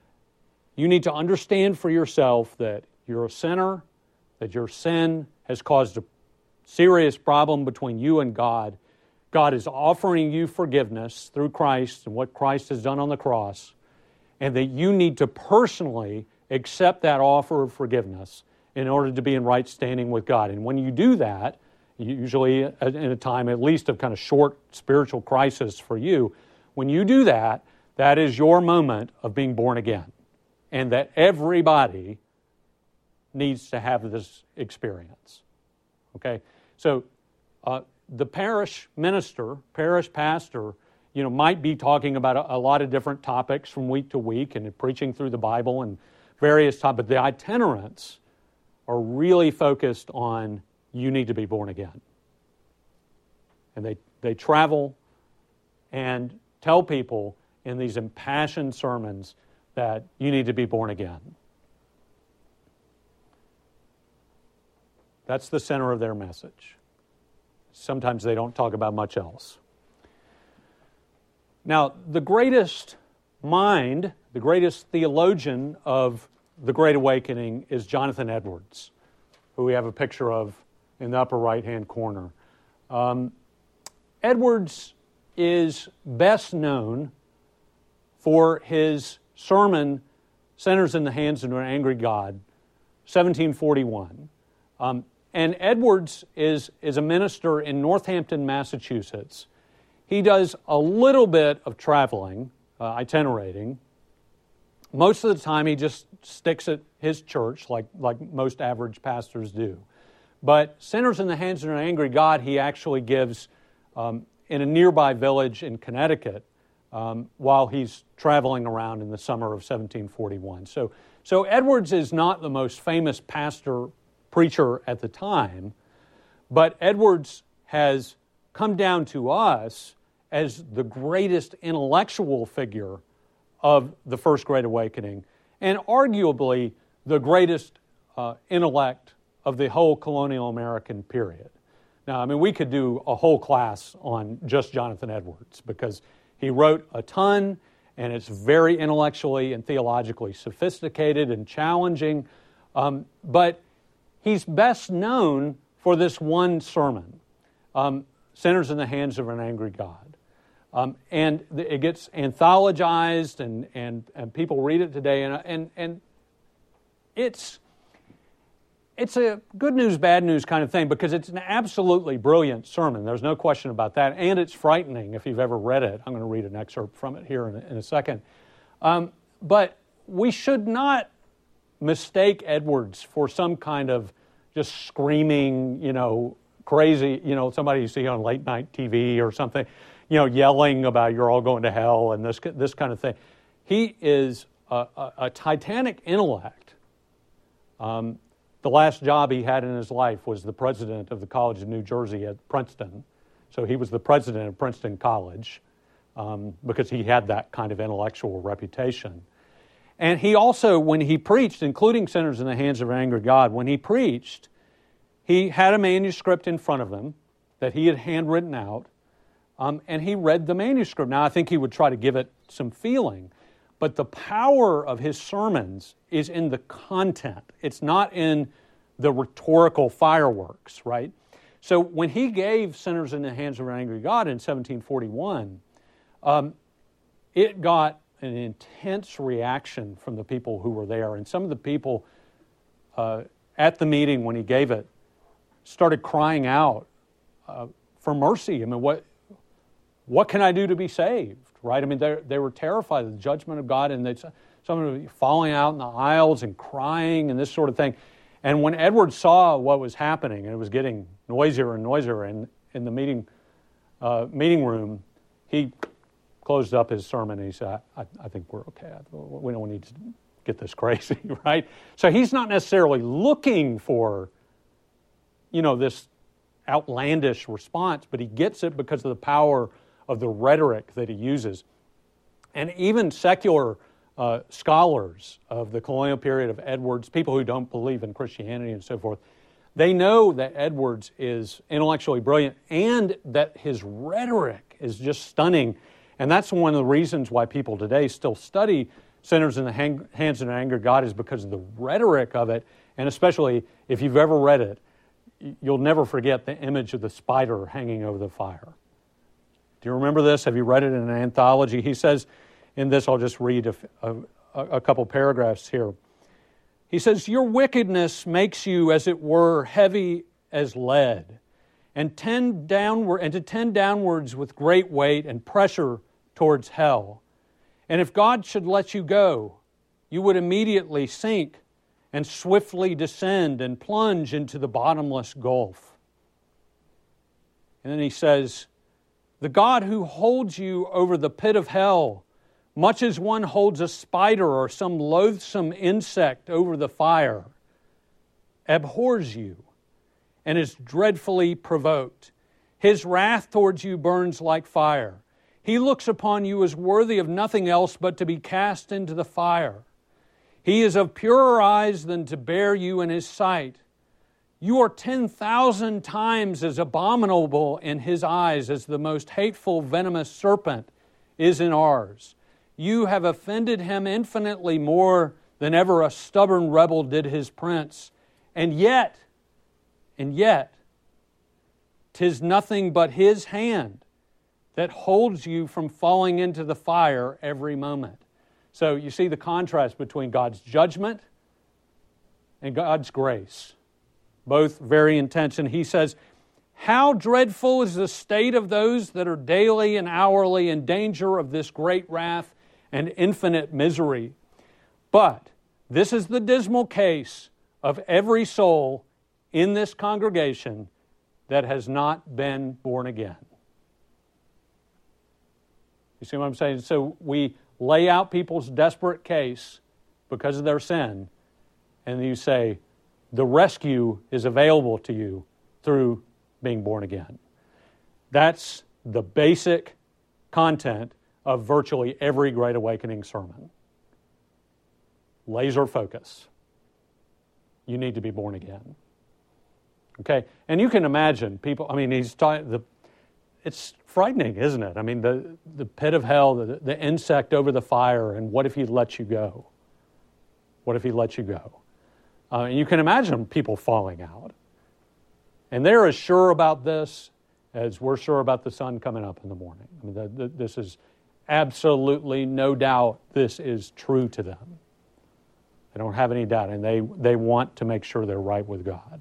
you need to understand for yourself that you're a sinner, that your sin has caused a serious problem between you and God. God is offering you forgiveness through Christ and what Christ has done on the cross, and that you need to personally accept that offer of forgiveness in order to be in right standing with God. And when you do that, usually in a time at least of kind of short spiritual crisis for you, when you do that, that is your moment of being born again, and that everybody needs to have this experience. Okay? So uh, the parish minister, parish pastor, you know, might be talking about a, a lot of different topics from week to week and preaching through the Bible and various topics, but the itinerants are really focused on you need to be born again. And they, they travel and tell people in these impassioned sermons that you need to be born again. That's the center of their message. Sometimes they don't talk about much else. Now, the greatest mind, the greatest theologian of the Great Awakening is Jonathan Edwards, who we have a picture of in the upper right-hand corner. Um, Edwards is best known for his sermon, Sinners in the Hands of an Angry God, seventeen forty-one. Um, and Edwards is, is a minister in Northampton, Massachusetts. He does a little bit of traveling, uh, itinerating. Most of the time he just sticks at his church like, like most average pastors do. But Sinners in the Hands of an Angry God, he actually gives um, in a nearby village in Connecticut um, while he's traveling around in the summer of seventeen forty-one. So, so Edwards is not the most famous pastor preacher at the time, but Edwards has come down to us as the greatest intellectual figure of the First Great Awakening, and arguably the greatest uh, intellect of the whole colonial American period. Now, I mean, we could do a whole class on just Jonathan Edwards because he wrote a ton, and it's very intellectually and theologically sophisticated and challenging, um, but he's best known for this one sermon, um, Sinners in the Hands of an Angry God. Um, and it gets anthologized, and, and, and people read it today, and, and, and it's, it's a good news, bad news kind of thing, because it's an absolutely brilliant sermon. There's no question about that, and it's frightening if you've ever read it. I'm going to read an excerpt from it here in a, in a second. Um, but we should not mistake Edwards for some kind of just screaming, you know, crazy, you know, somebody you see on late night T V or something, you know, yelling about you're all going to hell and this this kind of thing. He is a, a, a titanic intellect. Um, the last job he had in his life was the president of the College of New Jersey at Princeton. So he was the president of Princeton College um, because he had that kind of intellectual reputation. And he also, when he preached, including Sinners in the Hands of an Angry God, when he preached, he had a manuscript in front of him that he had handwritten out, um, and he read the manuscript. Now, I think he would try to give it some feeling, but the power of his sermons is in the content. It's not in the rhetorical fireworks, right? So when he gave Sinners in the Hands of an Angry God in seventeen forty-one, um, it got an intense reaction from the people who were there. And some of the people uh, at the meeting when he gave it started crying out uh, for mercy. I mean, what what can I do to be saved, right? I mean, they they were terrified of the judgment of God, and they, some of them falling out in the aisles and crying and this sort of thing. And when Edward saw what was happening, and it was getting noisier and noisier in, in the meeting uh, meeting room, he closed up his sermon and he said, I, I think we're okay. We don't need to get this crazy, right? So he's not necessarily looking for, you know, this outlandish response, but he gets it because of the power of the rhetoric that he uses. And even secular uh, scholars of the colonial period of Edwards, people who don't believe in Christianity and so forth, they know that Edwards is intellectually brilliant and that his rhetoric is just stunning. And that's one of the reasons why people today still study Sinners in the hang, Hands of an Angry God, is because of the rhetoric of it, and especially if you've ever read it, you'll never forget the image of the spider hanging over the fire. Do you remember this? Have you read it in an anthology? He says in this, I'll just read a, a, a couple paragraphs here. He says, your wickedness makes you, as it were, heavy as lead, and tend downward and to tend downwards with great weight and pressure towards hell. And if God should let you go, you would immediately sink and swiftly descend and plunge into the bottomless gulf. And then he says, the God who holds you over the pit of hell, much as one holds a spider or some loathsome insect over the fire, abhors you and is dreadfully provoked. His wrath towards you burns like fire. He looks upon you as worthy of nothing else but to be cast into the fire. He is of purer eyes than to bear you in His sight. You are ten thousand times as abominable in His eyes as the most hateful venomous serpent is in ours. You have offended Him infinitely more than ever a stubborn rebel did his prince. And yet, and yet, 'tis nothing but His hand that holds you from falling into the fire every moment. So you see the contrast between God's judgment and God's grace. Both very intense. And he says, how dreadful is the state of those that are daily and hourly in danger of this great wrath and infinite misery. But this is the dismal case of every soul in this congregation that has not been born again. You see what I'm saying? So we lay out people's desperate case because of their sin, and you say, the rescue is available to you through being born again. That's the basic content of virtually every Great Awakening sermon. Laser focus. You need to be born again. Okay? And you can imagine people, I mean, he's talking, the, it's frightening, isn't it? I mean, the, the pit of hell, the, the insect over the fire, and what if He let you go? What if He let you go? Uh, and you can imagine people falling out. And they're as sure about this as we're sure about the sun coming up in the morning. I mean, the, the, this is absolutely no doubt this is true to them. They don't have any doubt, and they, they want to make sure they're right with God.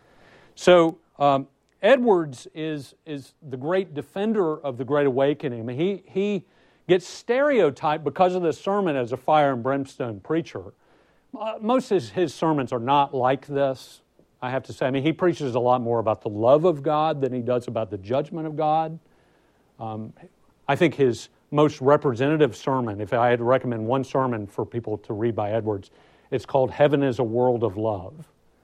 So um, Edwards is, is the great defender of the Great Awakening. I mean, he, he gets stereotyped because of this sermon as a fire and brimstone preacher. Uh, most of his, his sermons are not like this, I have to say. I mean, he preaches a lot more about the love of God than he does about the judgment of God. Um, I think his most representative sermon, if I had to recommend one sermon for people to read by Edwards, it's called Heaven is a World of Love.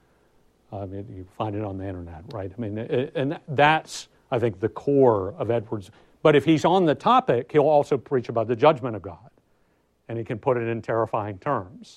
I mean, you find it on the internet, right? I mean, it, and that's, I think, the core of Edwards. But if he's on the topic, he'll also preach about the judgment of God, and he can put it in terrifying terms.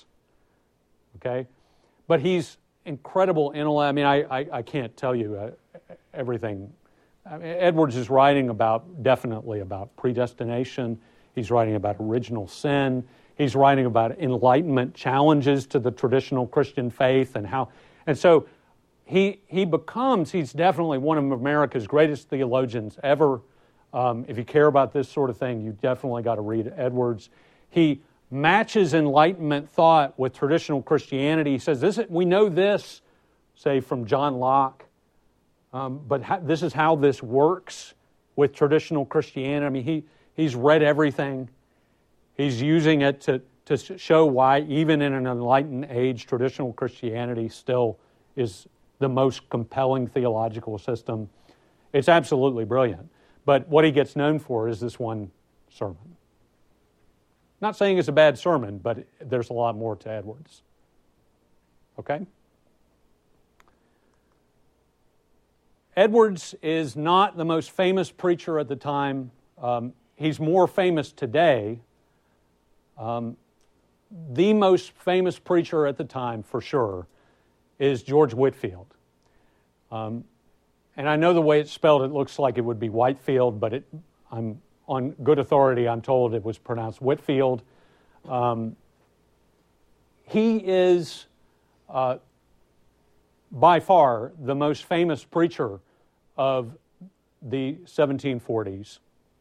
Okay? But he's incredible intellect. I mean, I, I, I can't tell you uh, everything. I mean, Edwards is writing about, definitely about predestination. He's writing about original sin. He's writing about enlightenment challenges to the traditional Christian faith and how, and so he he becomes, he's definitely one of America's greatest theologians ever. Um, if you care about this sort of thing, you definitely got to read Edwards. He matches Enlightenment thought with traditional Christianity. He says, "This we know this, say, from John Locke, um, but ha- this is how this works with traditional Christianity." I mean, he he's read everything. He's using it to, to show why, even in an enlightened age, traditional Christianity still is the most compelling theological system. It's absolutely brilliant. But what he gets known for is this one sermon. Not saying it's a bad sermon, but there's a lot more to Edwards. Okay? Edwards is not the most famous preacher at the time. Um, he's more famous today. Um, the most famous preacher at the time, for sure, is George Whitefield. Um, and I know the way it's spelled, it looks like it would be Whitefield, but it, I'm on good authority, I'm told it was pronounced Whitfield. Um, he is uh, by far the most famous preacher of the seventeen forties.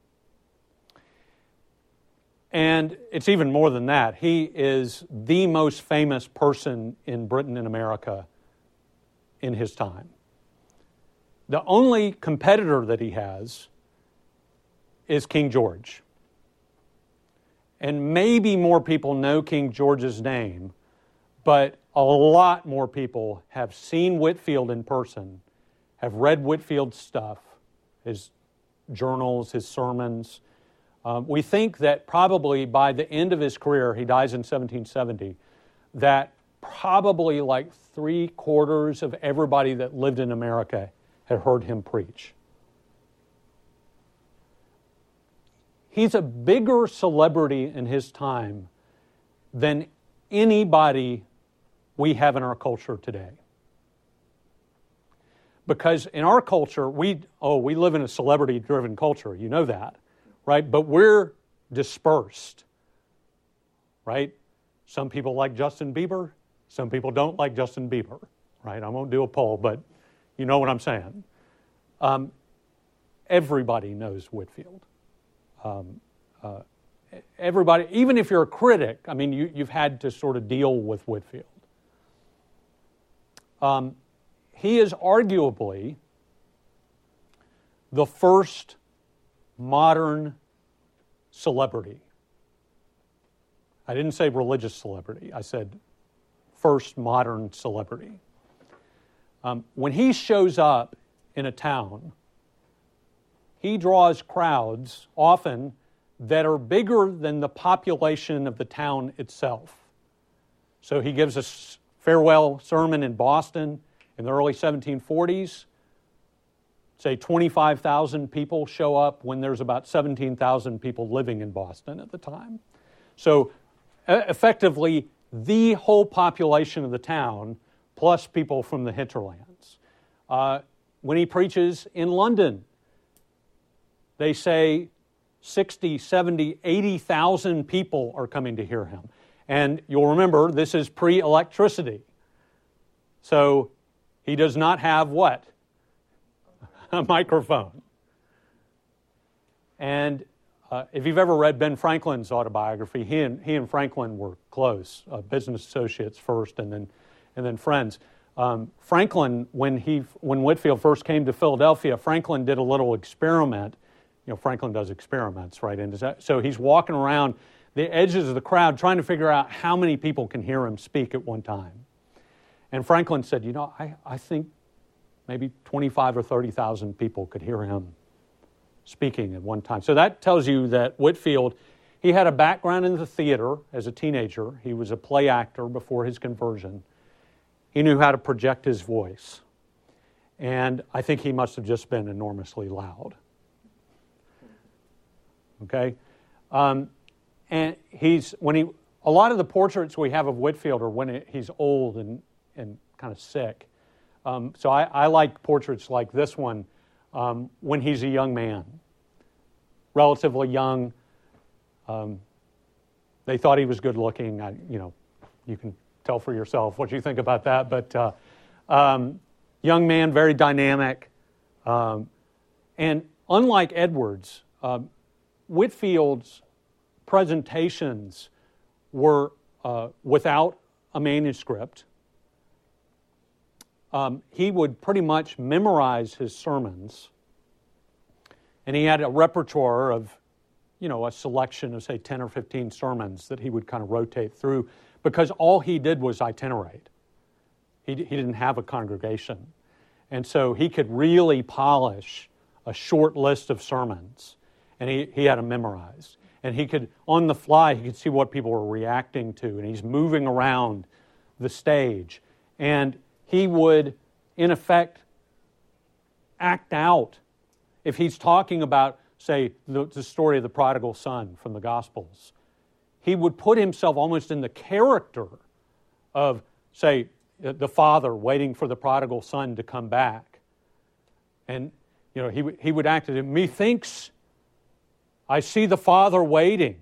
And it's even more than that. He is the most famous person in Britain and America in his time. The only competitor that he has is King George. And maybe more people know King George's name, but a lot more people have seen Whitefield in person, have read Whitefield's stuff, his journals, his sermons. Um, we think that probably by the end of his career, he dies in seventeen seventy, that probably like three quarters of everybody that lived in America had heard him preach. He's a bigger celebrity in his time than anybody we have in our culture today. Because in our culture, we, oh, we live in a celebrity-driven culture, you know that, right? But we're dispersed, right? Some people like Justin Bieber, some people don't like Justin Bieber, right? I won't do a poll, but you know what I'm saying. Um, everybody knows Whitefield. Um, uh, everybody, even if you're a critic, I mean, you, you've had to sort of deal with Whitefield. Um, he is arguably the first modern celebrity. I didn't say religious celebrity. I said first modern celebrity. Um, when he shows up in a town, he draws crowds, often, that are bigger than the population of the town itself. So he gives a farewell sermon in Boston in the early seventeen forties. Say twenty-five thousand people show up when there's about seventeen thousand people living in Boston at the time. So effectively, the whole population of the town, plus people from the hinterlands. Uh, when he preaches in London, they say sixty, seventy, eighty thousand people are coming to hear him. And you'll remember, this is pre-electricity. So he does not have what? A microphone. And uh, if you've ever read Ben Franklin's autobiography, he and, he and Franklin were close, uh, business associates first and then, and then friends. Um, Franklin, when, he, when Whitefield first came to Philadelphia, Franklin did a little experiment. You know, Franklin does experiments, right? And so he's walking around the edges of the crowd trying to figure out how many people can hear him speak at one time. And Franklin said, you know, I, I think maybe twenty-five or thirty thousand people could hear him speaking at one time. So that tells you that Whitefield, he had a background in the theater as a teenager. He was a play actor before his conversion. He knew how to project his voice. And I think he must have just been enormously loud. Okay? Um, and he's, when he, a lot of the portraits we have of Whitefield are when it, he's old and, and kind of sick. Um, so I, I like portraits like this one um, when he's a young man, relatively young. Um, they thought he was good looking. I, you know, you can tell for yourself what you think about that. But uh, um, young man, very dynamic. Um, and unlike Edwards, uh, Whitefield's presentations were uh, without a manuscript. Um, he would pretty much memorize his sermons, and he had a repertoire of, you know, a selection of, say, ten or fifteen sermons that he would kind of rotate through, because all he did was itinerate. He, he didn't have a congregation. And so he could really polish a short list of sermons, and he, he had them memorized. And he could, on the fly, he could see what people were reacting to, and he's moving around the stage. And he would, in effect, act out. If he's talking about, say, the, the story of the prodigal son from the Gospels, he would put himself almost in the character of, say, the father waiting for the prodigal son to come back. And, you know, he, he would act as, methinks I see the father waiting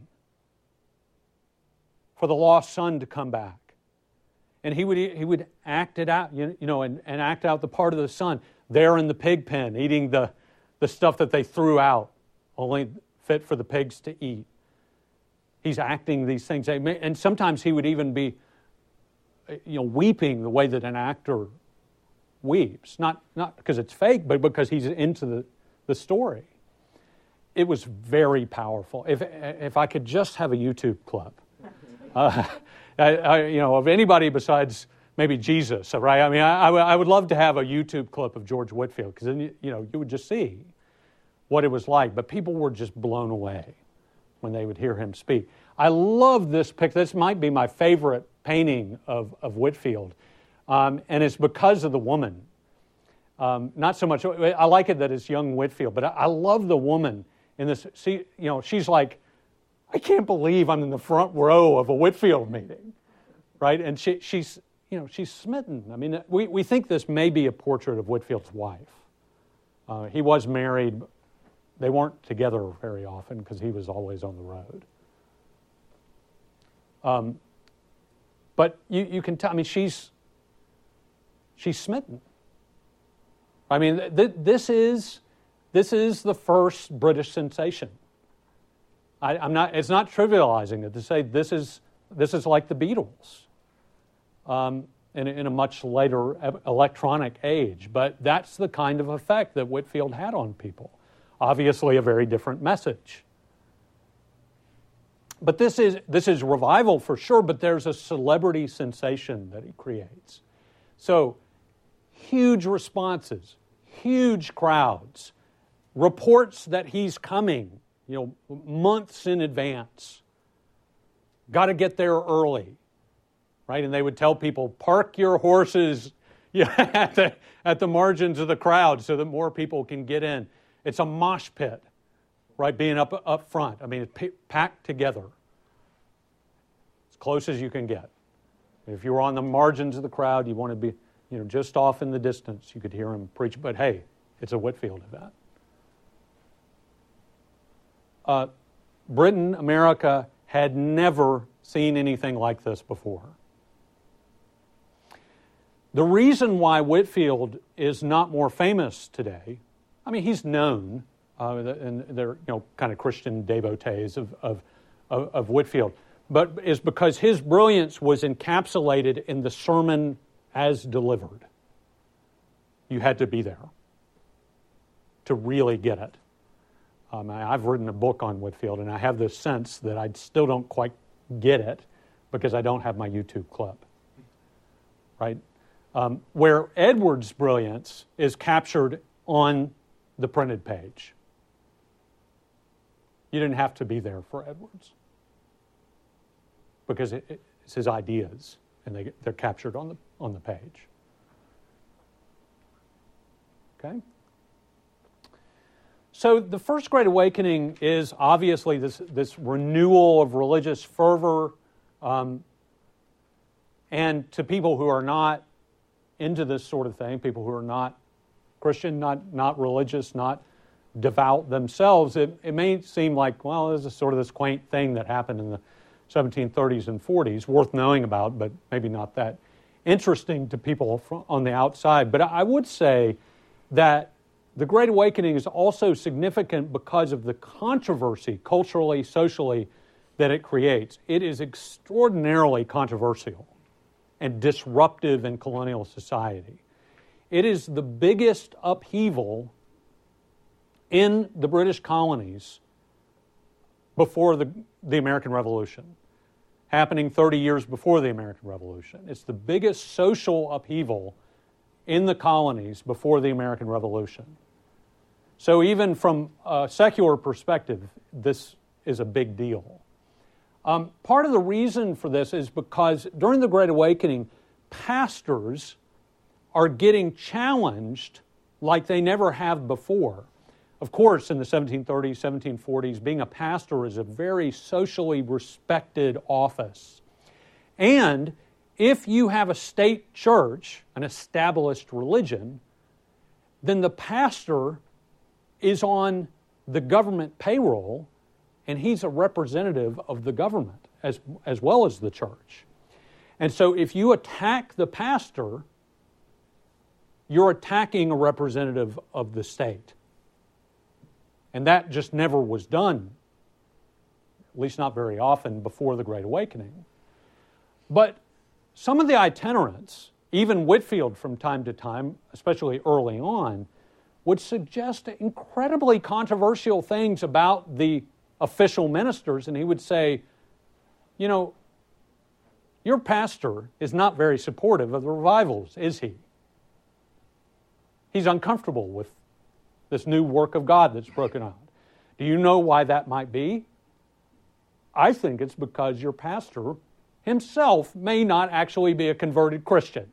for the lost son to come back. And he would he would act it out, you know, and, and act out the part of the son there in the pig pen, eating the, the stuff that they threw out, only fit for the pigs to eat. He's acting these things. And sometimes he would even be, you know, weeping the way that an actor weeps. Not, not because it's fake, but because he's into the, the story. it was very powerful. If if I could just have a YouTube clip, uh, I, I, you know, of anybody besides maybe Jesus, right? I mean, I, I would love to have a YouTube clip of George Whitefield, because then, you, you know, you would just see what it was like. But people were just blown away when they would hear him speak. I love this picture. This might be my favorite painting of, of Whitefield, um, and it's because of the woman. Um, not so much, I like it that it's young Whitefield, but I, I love the woman in this. See, you know, she's like, I can't believe I'm in the front row of a Whitefield meeting, right? And she, she's, you know, she's smitten. I mean, we, we think this may be a portrait of Whitefield's wife. Uh, he was married. They weren't together very often because he was always on the road. Um, but you, you can tell, I mean, she's, she's smitten. I mean, th- this is, this is the first British sensation. I, I'm not, it's not trivializing it to say this is, this is like the Beatles um, in, in a much later electronic age. But that's the kind of effect that Whitefield had on people. Obviously a very different message. But this is, this is revival for sure, but there's a celebrity sensation that he creates. So huge responses, huge crowds, reports that he's coming, you know, months in advance. Got to get there early, right? And they would tell people, park your horses yeah, at the, at the margins of the crowd so that more people can get in. It's a mosh pit, right, being up up front. I mean, it's p- packed together as close as you can get. If you were on the margins of the crowd, you want to be, you know, just off in the distance, you could hear him preach. But hey, it's a Whitefield event. Uh, Britain, America, had never seen anything like this before. The reason why Whitefield is not more famous today, I mean, he's known, uh, and they're, you know, kind of Christian devotees of, of, of, of Whitefield, but is because his brilliance was encapsulated in the sermon as delivered. You had to be there to really get it. Um, I've written a book on Whitefield, and I have this sense that I still don't quite get it because I don't have my YouTube clip, right? Um, where Edwards' brilliance is captured on the printed page. You didn't have to be there for Edwards because it, it's his ideas, and they, they're captured on the on the page. Okay? So the First Great Awakening is obviously this, this renewal of religious fervor, um, and to people who are not into this sort of thing, people who are not Christian, not, not religious, not devout themselves, it, it may seem like, well, this is sort of this quaint thing that happened in the seventeen thirties and forties, worth knowing about, but maybe not that interesting to people from, on the outside. But I would say that the Great Awakening is also significant because of the controversy, culturally, socially, that it creates. It is extraordinarily controversial and disruptive in colonial society. It is the biggest upheaval in the British colonies before the, the American Revolution, happening thirty years before the American Revolution. It's the biggest social upheaval in the colonies before the American Revolution. So even from a secular perspective, this is a big deal. Um, part of the reason for this is because during the Great Awakening, pastors are getting challenged like they never have before. Of course, in the seventeen thirties, seventeen forties, being a pastor is a very socially respected office. And if you have a state church, an established religion, then the pastor is on the government payroll, and he's a representative of the government as, as well as the church. And so if you attack the pastor, you're attacking a representative of the state. And that just never was done, at least not very often, before the Great Awakening. But some of the itinerants, even Whitefield from time to time, especially early on, would suggest incredibly controversial things about the official ministers, and he would say, you know, your pastor is not very supportive of the revivals, is he? He's uncomfortable with this new work of God that's broken out. Do you know why that might be? I think it's because your pastor himself may not actually be a converted Christian.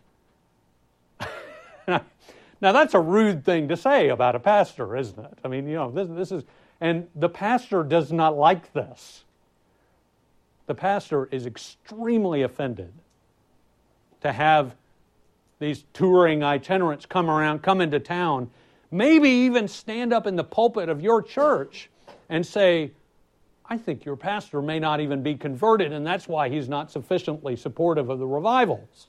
Now, that's a rude thing to say about a pastor, isn't it? I mean, you know, this, this is, and the pastor does not like this. The pastor is extremely offended to have these touring itinerants come around, come into town, maybe even stand up in the pulpit of your church and say, I think your pastor may not even be converted, and that's why he's not sufficiently supportive of the revivals.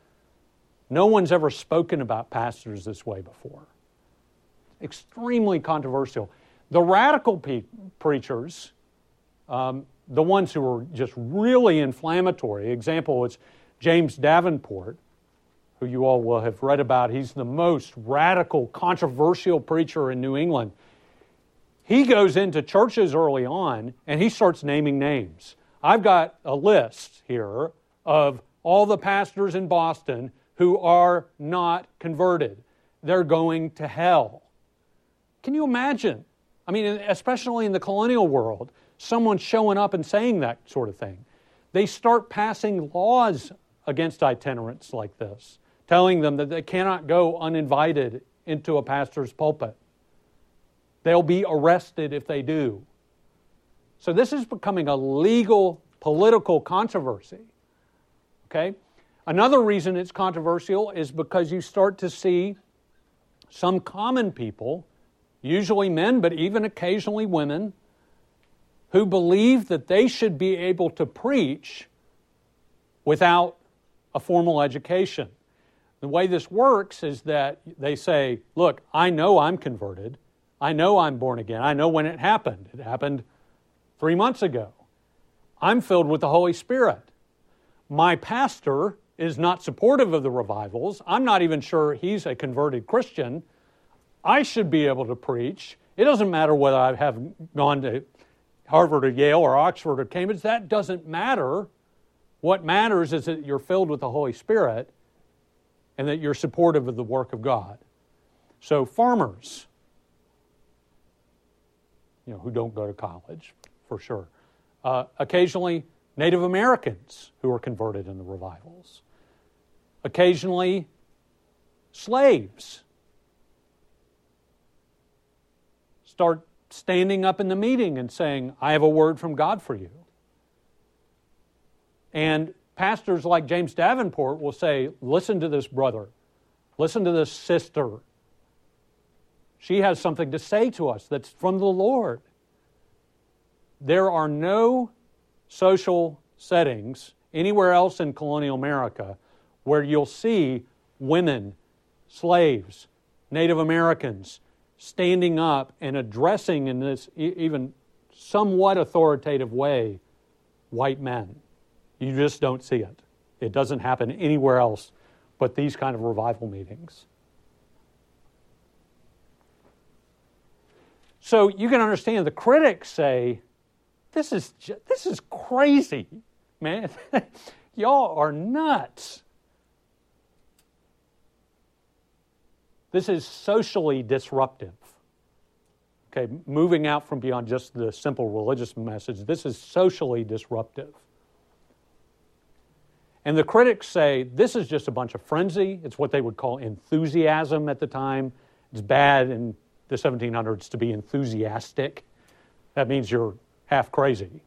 No one's ever spoken about pastors this way before. Extremely controversial. The radical pe- preachers, um, the ones who were just really inflammatory, example is James Davenport, who you all will have read about. He's the most radical, controversial preacher in New England. He goes into churches early on and he starts naming names. I've got a list here of all the pastors in Boston who are not converted. They're going to hell. Can you imagine? I mean, especially in the colonial world, someone showing up and saying that sort of thing. They start passing laws against itinerants like this, telling them that they cannot go uninvited into a pastor's pulpit. They'll be arrested if they do. So this is becoming a legal, political controversy. Okay? Another reason it's controversial is because you start to see some common people, usually men, but even occasionally women, who believe that they should be able to preach without a formal education. The way this works is that they say, look, I know I'm converted. I know I'm born again. I know when it happened. It happened three months ago. I'm filled with the Holy Spirit. My pastor is not supportive of the revivals. I'm not even sure he's a converted Christian. I should be able to preach. It doesn't matter whether I have gone to Harvard or Yale or Oxford or Cambridge. That doesn't matter. What matters is that you're filled with the Holy Spirit and that you're supportive of the work of God. So farmers, you know, who don't go to college, for sure. Uh, occasionally, Native Americans who are converted in the revivals. Occasionally, slaves start standing up in the meeting and saying, I have a word from God for you. And pastors like James Davenport will say, listen to this brother. Listen to this sister. She has something to say to us that's from the Lord. There are no social settings anywhere else in colonial America where you'll see women, slaves, Native Americans standing up and addressing in this even somewhat authoritative way white men. You just don't see it. It doesn't happen anywhere else but these kind of revival meetings. So you can understand the critics say, this is ju- this is crazy, man. Y'all are nuts. This is socially disruptive. Okay, moving out from beyond just the simple religious message, this is socially disruptive. And the critics say this is just a bunch of frenzy. It's what they would call enthusiasm at the time. It's bad in the seventeen hundreds to be enthusiastic. That means you're half crazy.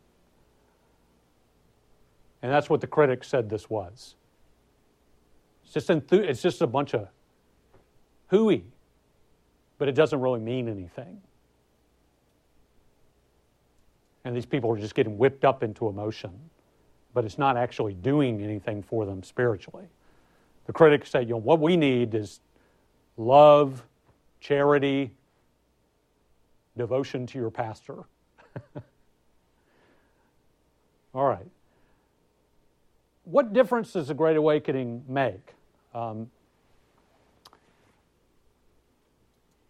And that's what the critics said this was. It's just, enthu- it's just a bunch of hooey, but it doesn't really mean anything. And these people are just getting whipped up into emotion, but it's not actually doing anything for them spiritually. The critics say, you know, what we need is love, charity, devotion to your pastor. All right. What difference does the Great Awakening make? Um,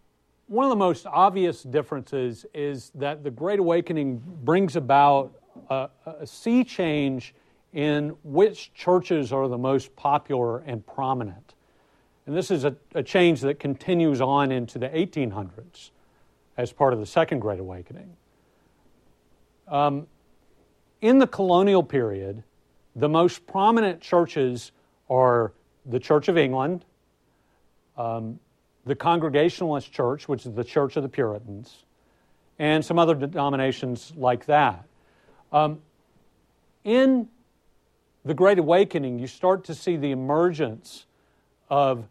one of the most obvious differences is that the Great Awakening brings about a, a sea change in which churches are the most popular and prominent. And this is a, a change that continues on into the eighteen hundreds as part of the Second Great Awakening. Um, in the colonial period, the most prominent churches are the Church of England, um, the Congregationalist Church, which is the Church of the Puritans, and some other denominations like that. Um, in the Great Awakening, you start to see the emergence of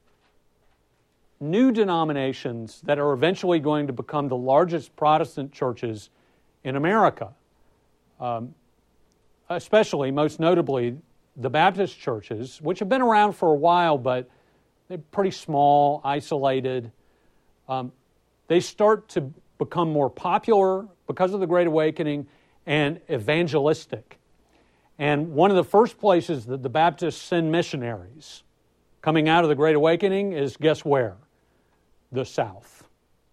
new denominations that are eventually going to become the largest Protestant churches in America, um, especially, most notably, the Baptist churches, which have been around for a while, but they're pretty small, isolated. Um, they start to become more popular because of the Great Awakening and evangelistic. And one of the first places that the Baptists send missionaries coming out of the Great Awakening is, guess where? The South.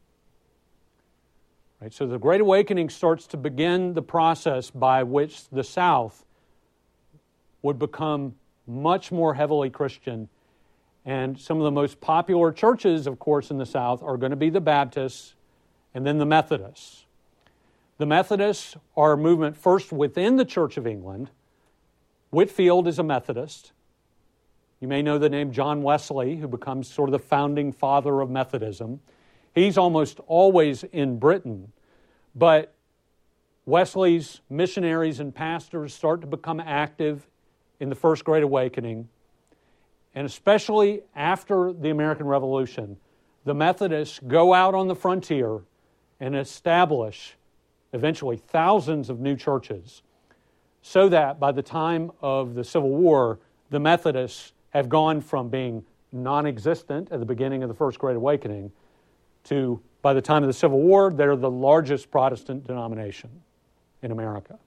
Right, so the Great Awakening starts to begin the process by which the South would become much more heavily Christian. And some of the most popular churches, of course, in the South are going to be the Baptists and then the Methodists. The Methodists are a movement first within the Church of England. Whitefield is a Methodist. You may know the name John Wesley, who becomes sort of the founding father of Methodism. He's almost always in Britain, but Wesley's missionaries and pastors start to become active in the First Great Awakening, and especially after the American Revolution, the Methodists go out on the frontier and establish eventually thousands of new churches, so that by the time of the Civil War, the Methodists have gone from being non-existent at the beginning of the First Great Awakening to, by the time of the Civil War, they're the largest Protestant denomination in America.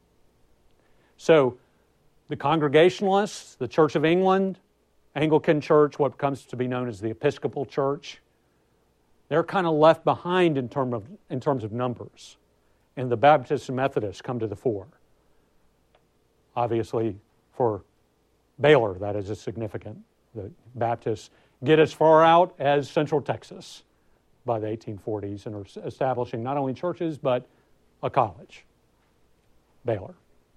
So, the Congregationalists, the Church of England, Anglican Church, what comes to be known as the Episcopal Church, they're kind of left behind in, term of, in terms of numbers. And the Baptists and Methodists come to the fore. Obviously, for Baylor, that is significant. The Baptists get as far out as Central Texas by the eighteen forties and are establishing not only churches, but a college, Baylor.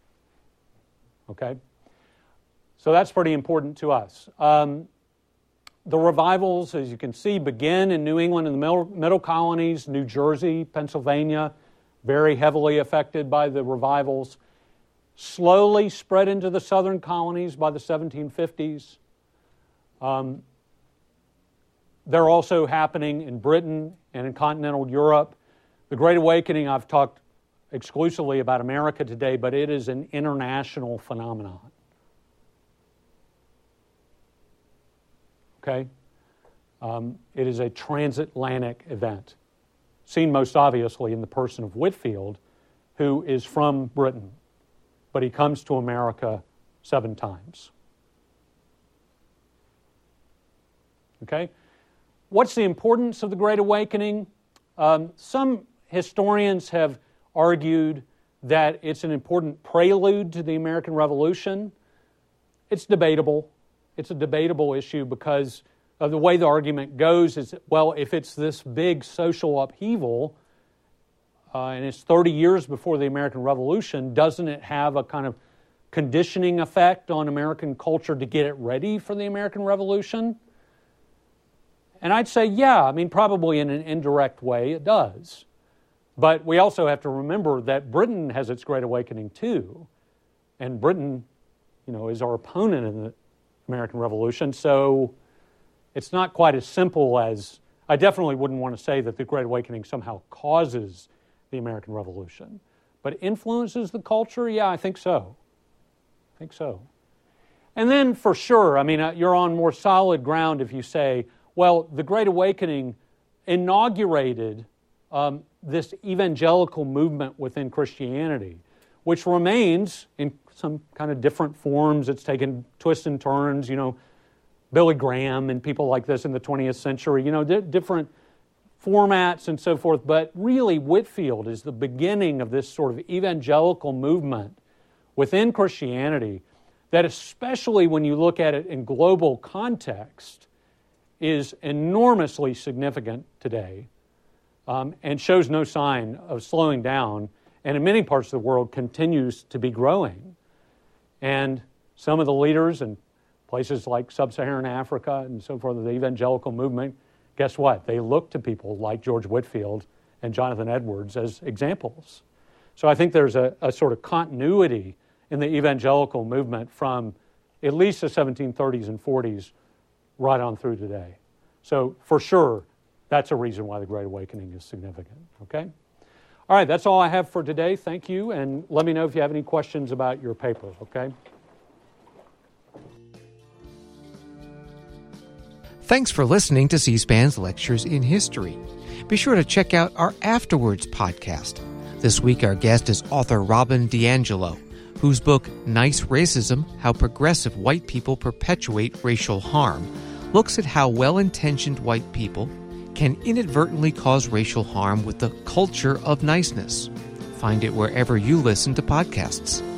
Okay? So that's pretty important to us. Um, the revivals, as you can see, begin in New England and the middle, middle colonies, New Jersey, Pennsylvania, very heavily affected by the revivals, slowly spread into the southern colonies by the seventeen fifties. Um, they're also happening in Britain and in continental Europe. The Great Awakening, I've talked exclusively about America today, but it is an international phenomenon. Okay? Um, it is a transatlantic event, seen most obviously in the person of Whitefield, who is from Britain, but he comes to America seven times. Okay? What's the importance of the Great Awakening? Um, some historians have argued that it's an important prelude to the American Revolution. It's debatable. It's a debatable issue because of the way the argument goes is, well, if it's this big social upheaval, uh, and it's thirty years before the American Revolution, doesn't it have a kind of conditioning effect on American culture to get it ready for the American Revolution? And I'd say, yeah, I mean, probably in an indirect way it does. But we also have to remember that Britain has its Great Awakening too. And Britain, you know, is our opponent in the American Revolution. So it's not quite as simple as, I definitely wouldn't want to say that the Great Awakening somehow causes the American Revolution. But influences the culture? Yeah, I think so. I think so. And then for sure, I mean, you're on more solid ground if you say, well, the Great Awakening inaugurated um, this evangelical movement within Christianity, which remains in some kind of different forms. It's taken twists and turns, you know, Billy Graham and people like this in the twentieth century, you know, different formats and so forth, but really Whitefield is the beginning of this sort of evangelical movement within Christianity that, especially when you look at it in global context, is enormously significant today um, and shows no sign of slowing down, and in many parts of the world continues to be growing. And some of the leaders in places like sub-Saharan Africa and so forth, the evangelical movement, guess what? They look to people like George Whitefield and Jonathan Edwards as examples. So I think there's a, a sort of continuity in the evangelical movement from at least the seventeen thirties and forties right on through today. So for sure, that's a reason why the Great Awakening is significant, okay? All right, that's all I have for today. Thank you, and let me know if you have any questions about your paper, okay? Thanks for listening to C-SPAN's Lectures in History. Be sure to check out our Afterwards podcast. This week our guest is author Robin DiAngelo, whose book Nice Racism: How Progressive White People Perpetuate Racial Harm looks at how well-intentioned white people can inadvertently cause racial harm with the culture of niceness. Find it wherever you listen to podcasts.